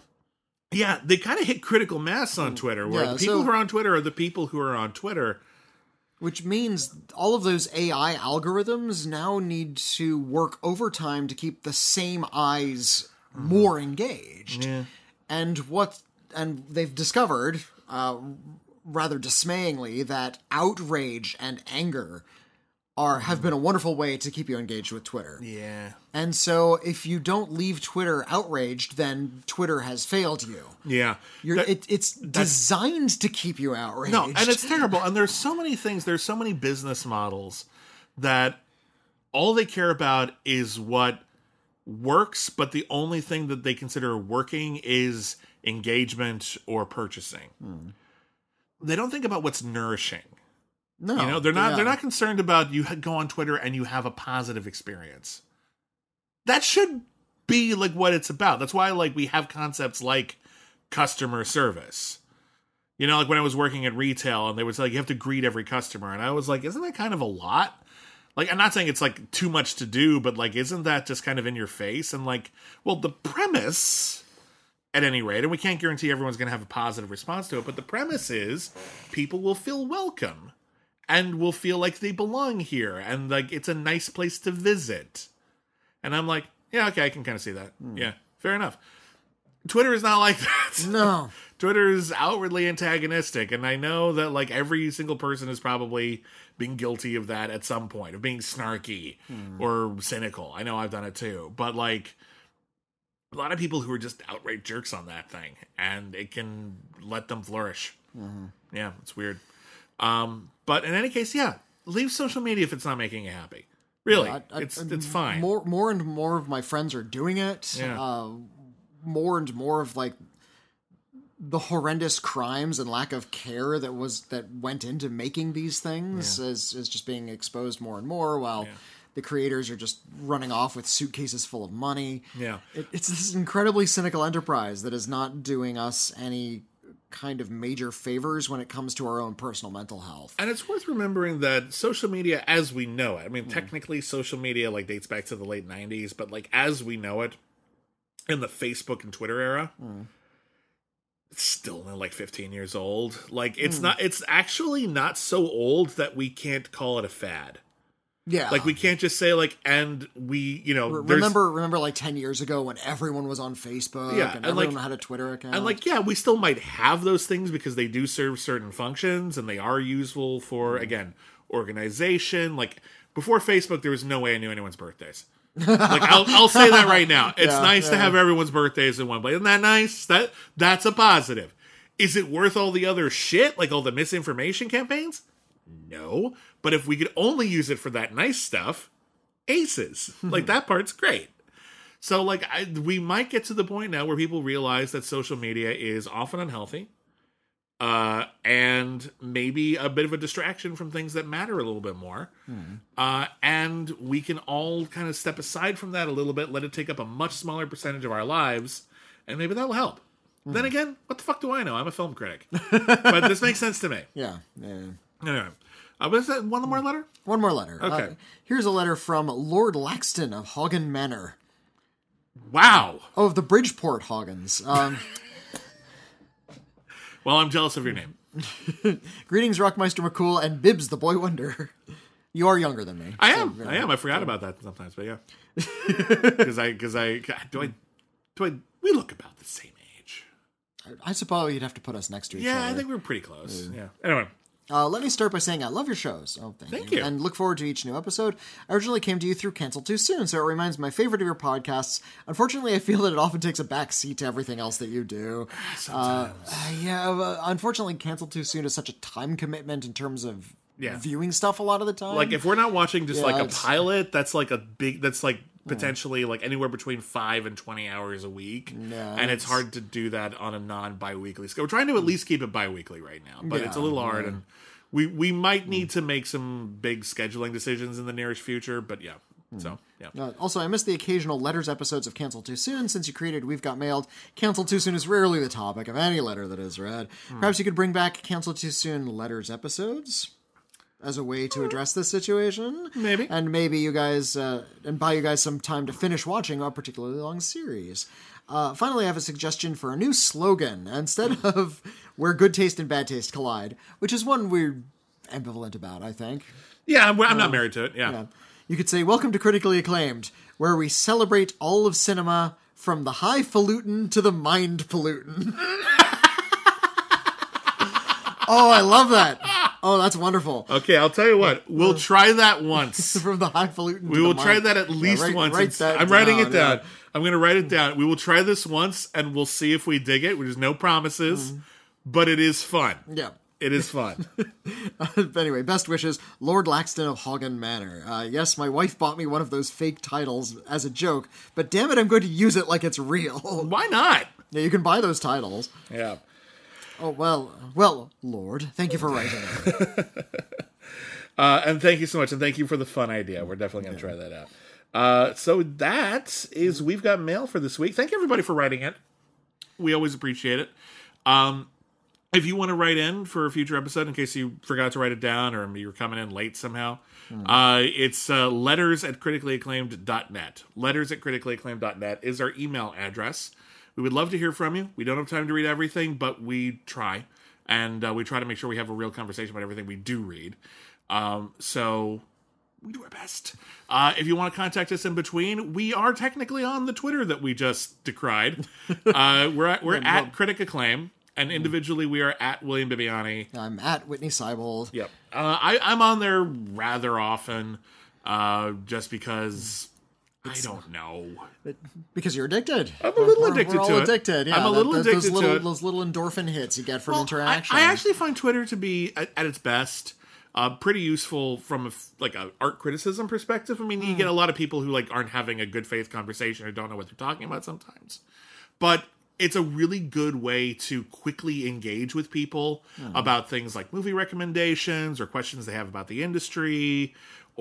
yeah, they kind of hit critical mass on Twitter. Where Yeah, the people so- who are on Twitter are the people who are on Twitter. Which means all of those A I algorithms now need to work overtime to keep the same eyes more engaged. Yeah. And what and they've discovered, uh, rather dismayingly, that outrage and anger are have been a wonderful way to keep you engaged with Twitter. Yeah. And so if you don't leave Twitter outraged, then Twitter has failed you. Yeah. You're, That- it, it's designed to keep you outraged. No, and it's terrible. And there's so many things, there's so many business models that all they care about is what works, but the only thing that they consider working is engagement or purchasing. They don't think about what's nourishing. no, You know, they're not yeah. they're not concerned about you go on Twitter and you have a positive experience. That should be like what it's about. That's why like we have concepts like customer service. You know, like when I was working at retail and they would say like you have to greet every customer, and I was like, isn't that kind of a lot? Like, I'm not saying it's like too much to do, but like, isn't that just kind of in your face? And like, well, the premise, at any rate, and we can't guarantee everyone's going to have a positive response to it, but the premise is people will feel welcome and will feel like they belong here and like it's a nice place to visit. And I'm like, yeah, okay, I can kind of see that. Yeah, fair enough. Twitter is not like that. No. Twitter is outwardly antagonistic, and I know that like every single person has probably been guilty of that at some point, of being snarky or cynical. I know I've done it too, but like a lot of people who are just outright jerks on that thing, and it can let them flourish. Yeah, it's weird. Um, but in any case, yeah, leave social media if it's not making you happy. Really, I- I- it's it's fine. More, more and more of my friends are doing it. Yeah. Uh, more and more of like the horrendous crimes and lack of care that was that went into making these things is is just being exposed more and more. While Yeah. the creators are just running off with suitcases full of money. Yeah. It, it's this incredibly cynical enterprise that is not doing us any kind of major favors when it comes to our own personal mental health. And it's worth remembering that social media as we know it, I mean, technically social media like dates back to the late nineties, but like as we know it in the Facebook and Twitter era, it's still only like fifteen years old. Like it's not, it's actually not so old that we can't call it a fad. Yeah. Like we can't just say like, and we, you know, Re- there's- remember remember like ten years ago when everyone was on Facebook Yeah, and, and, like- everyone had a Twitter account. And like, yeah, we still might have those things because they do serve certain functions and they are useful for, again, organization. Like before Facebook, there was no way I knew anyone's birthdays. Like I'll, I'll say that right now. It's Yeah, nice to yeah. have everyone's birthdays in one place. Isn't that nice? That that's a positive. Is it worth all the other shit, like all the misinformation campaigns? No. But if we could only use it for that nice stuff, aces. Like, that part's great. So, like, I, we might get to the point now where people realize that social media is often unhealthy. Uh, and maybe a bit of a distraction from things that matter a little bit more. Hmm. Uh, and we can all kind of step aside from that a little bit, let it take up a much smaller percentage of our lives, and maybe that'll help. Hmm. Then again, what the fuck do I know? I'm a film critic. But this makes sense to me. Yeah. yeah. Anyway. Uh, was that one more letter? One more letter. Okay. Uh, here's a letter from Lord Laxton of Hagen Manor. Wow. Oh, of the Bridgeport Hoggins. Um... Well, I'm jealous of your name. Greetings, Rockmeister McCool and Bibbs, the Boy Wonder. You are younger than me. I so, am. yeah. I am. I forgot about that sometimes, but yeah. Because I, because I, do I, do I, we look about the same age. I, I suppose you'd have to put us next to each yeah, other. Yeah, I think we're pretty close. Yeah. yeah. Anyway. Uh, let me start by saying I love your shows. Oh, thank, thank you. you. And look forward to each new episode. I originally came to you through Cancel Too Soon, so it reminds me my favorite of your podcasts. Unfortunately, I feel that it often takes a back seat to everything else that you do. Sometimes. Uh, yeah, uh, unfortunately, Cancel Too Soon is such a time commitment in terms of yeah. viewing stuff a lot of the time. Like, if we're not watching just yeah, like a it's... pilot, that's like a big, that's like potentially like anywhere between five and twenty hours a week. Yeah, and it's... it's hard to do that on a non-bi-weekly scale. We're trying to at least keep it bi-weekly right now, but yeah, it's a little hard yeah. and We we might need to make some big scheduling decisions in the nearest future, but yeah. So, yeah. Uh, also, I missed the occasional letters episodes of Cancel Too Soon. Since you created We've Got Mailed, Cancel Too Soon is rarely the topic of any letter that is read. Hmm. Perhaps you could bring back Cancel Too Soon letters episodes as a way to address this situation. Maybe. And maybe you guys, uh, and buy you guys some time to finish watching a particularly long series. Uh, finally, I have a suggestion for a new slogan. Instead of where good taste and bad taste collide, which is one we're ambivalent about, I think. Yeah, I'm, I'm not um, married to it. Yeah. yeah. You could say, welcome to Critically Acclaimed, where we celebrate all of cinema from the highfalutin to the mind-pollutin. Oh, I love that. Oh, that's wonderful. Okay, I'll tell you what. We'll try that once. From the highfalutin We to will the try mind. that at least yeah, write, once. Write that I'm writing down, it down. Yeah. I'm going to write it down. We will try this once, and we'll see if we dig it. There's no promises, mm. but it is fun. Yeah. It is fun. But anyway, best wishes, Lord Laxton of Hagen Manor. Uh, yes, my wife bought me one of those fake titles as a joke, but damn it, I'm going to use it like it's real. Why not? Yeah, you can buy those titles. Yeah. Oh, well, well, Lord, thank you for writing it. uh, and thank you so much, and thank you for the fun idea. We're definitely going to yeah. try that out. Uh, so that is We've Got Mail for this week. Thank you, everybody, for writing it. We always appreciate it. Um... If you want to write in for a future episode, in case you forgot to write it down or you're coming in late somehow, mm. uh, it's uh, letters at critically acclaimed dot net. Letters at critically acclaimed dot net is our email address. We would love to hear from you. We don't have time to read everything, but we try. And uh, we try to make sure we have a real conversation about everything we do read. Um, so we do our best. Uh, if you want to contact us in between, we are technically on the Twitter that we just decried. uh, we're at, we're yeah, at Critic Acclaim. And individually, we are at William Bibiani. I'm at Whitney Seibold. Yep. Uh, I, I'm on there rather often, uh, just because it's, I don't know. Because you're addicted. I'm a little we're, addicted we're all to it. addicted. Yeah, I'm a little that, addicted those little, to it. Those little endorphin hits you get from well, interaction. I, I actually find Twitter to be, at, at its best, uh, pretty useful from a, like a art criticism perspective. I mean, you mm. get a lot of people who like aren't having a good faith conversation or don't know what they're talking about sometimes. But it's a really good way to quickly engage with people mm. about things like movie recommendations or questions they have about the industry,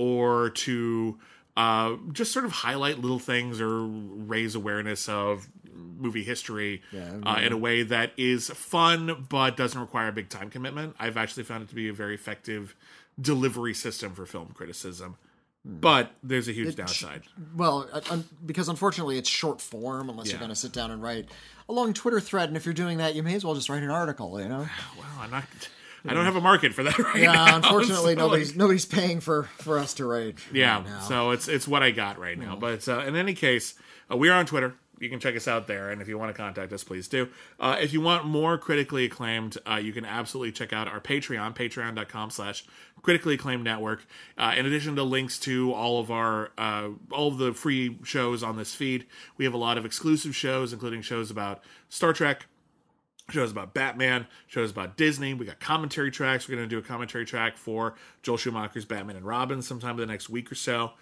or to uh, just sort of highlight little things or raise awareness of movie history yeah, uh, in a way that is fun but doesn't require a big time commitment. I've actually found it to be a very effective delivery system for film criticism. But there's a huge it, downside. Well, uh, because unfortunately it's short form unless yeah. you're going to sit down and write a long Twitter thread. And if you're doing that, you may as well just write an article, you know? Well, I'm not... I don't have a market for that right yeah, now. Yeah, unfortunately, so nobody's like, nobody's paying for, for us to write. Yeah, right now. So it's it's what I got right now. Yeah. But uh, in any case, uh, we are on Twitter. You can check us out there, and if you want to contact us, please do. Uh, if you want more Critically Acclaimed, uh, you can absolutely check out our Patreon, patreon.com slash Critically Acclaimed Network. Uh, in addition to links to all of our uh, all of the free shows on this feed, we have a lot of exclusive shows, including shows about Star Trek, shows about Batman, shows about Disney. We got commentary tracks. We're going to do a commentary track for Joel Schumacher's Batman and Robin sometime in the next week or so.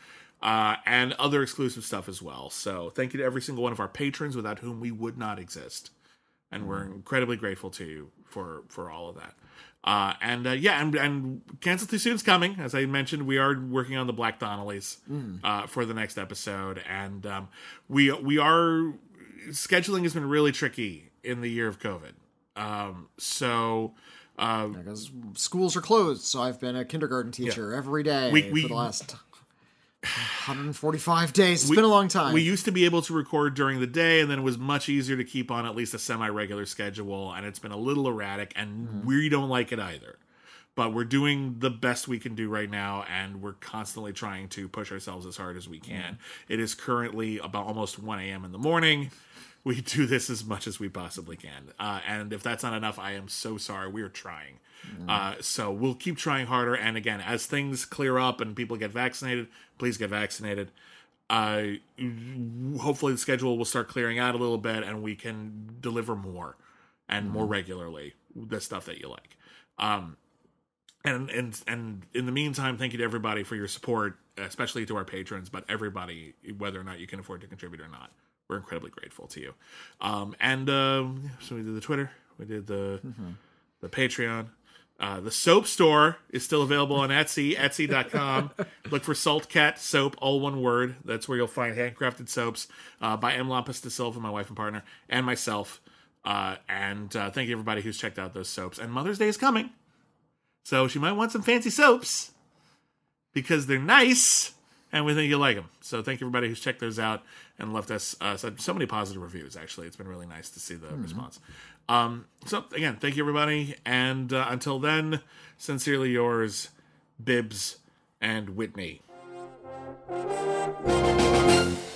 uh, and other exclusive stuff as well. So thank you to every single one of our patrons, without whom we would not exist. And we're incredibly grateful to you for, for all of that. Uh, and uh, yeah, and, and Cancel Too Soon's coming. As I mentioned, we are working on the Black Donnellys mm. uh, for the next episode. And um, we we are... Scheduling has been really tricky in the year of COVID. Um, so... Uh, because schools are closed, so I've been a kindergarten teacher yeah. every day we, we, for the last one hundred forty-five days. It's we, been a long time. We used to be able to record during the day, and then it was much easier to keep on at least a semi-regular schedule, and it's been a little erratic, and mm-hmm. we don't like it either. But we're doing the best we can do right now, and we're constantly trying to push ourselves as hard as we can. Mm-hmm. It is currently about almost one a.m. in the morning. We do this as much as we possibly can. Uh, and if that's not enough, I am so sorry. We are trying. Mm. Uh, so we'll keep trying harder. And again, as things clear up and people get vaccinated, please get vaccinated. Uh, hopefully the schedule will start clearing out a little bit and we can deliver more and mm. more regularly the stuff that you like. Um, and, and, and in the meantime, thank you to everybody for your support, especially to our patrons, but everybody, whether or not you can afford to contribute or not. We're incredibly grateful to you. Um, and um, so we did the Twitter. We did the mm-hmm. the Patreon. Uh, the soap store is still available on Etsy, etsy dot com. Look for Salt Cat Soap, all one word. That's where you'll find handcrafted soaps uh, by M. Lampas de Silva, my wife and partner, and myself. Uh, and uh, thank you, everybody who's checked out those soaps. And Mother's Day is coming. So she might want some fancy soaps because they're nice. And we think you'll like them. So thank you, everybody who's checked those out and left us uh, so many positive reviews, actually. It's been really nice to see the mm-hmm. response. Um, so, again, thank you, everybody. And uh, until then, sincerely yours, Bibbs and Whitney.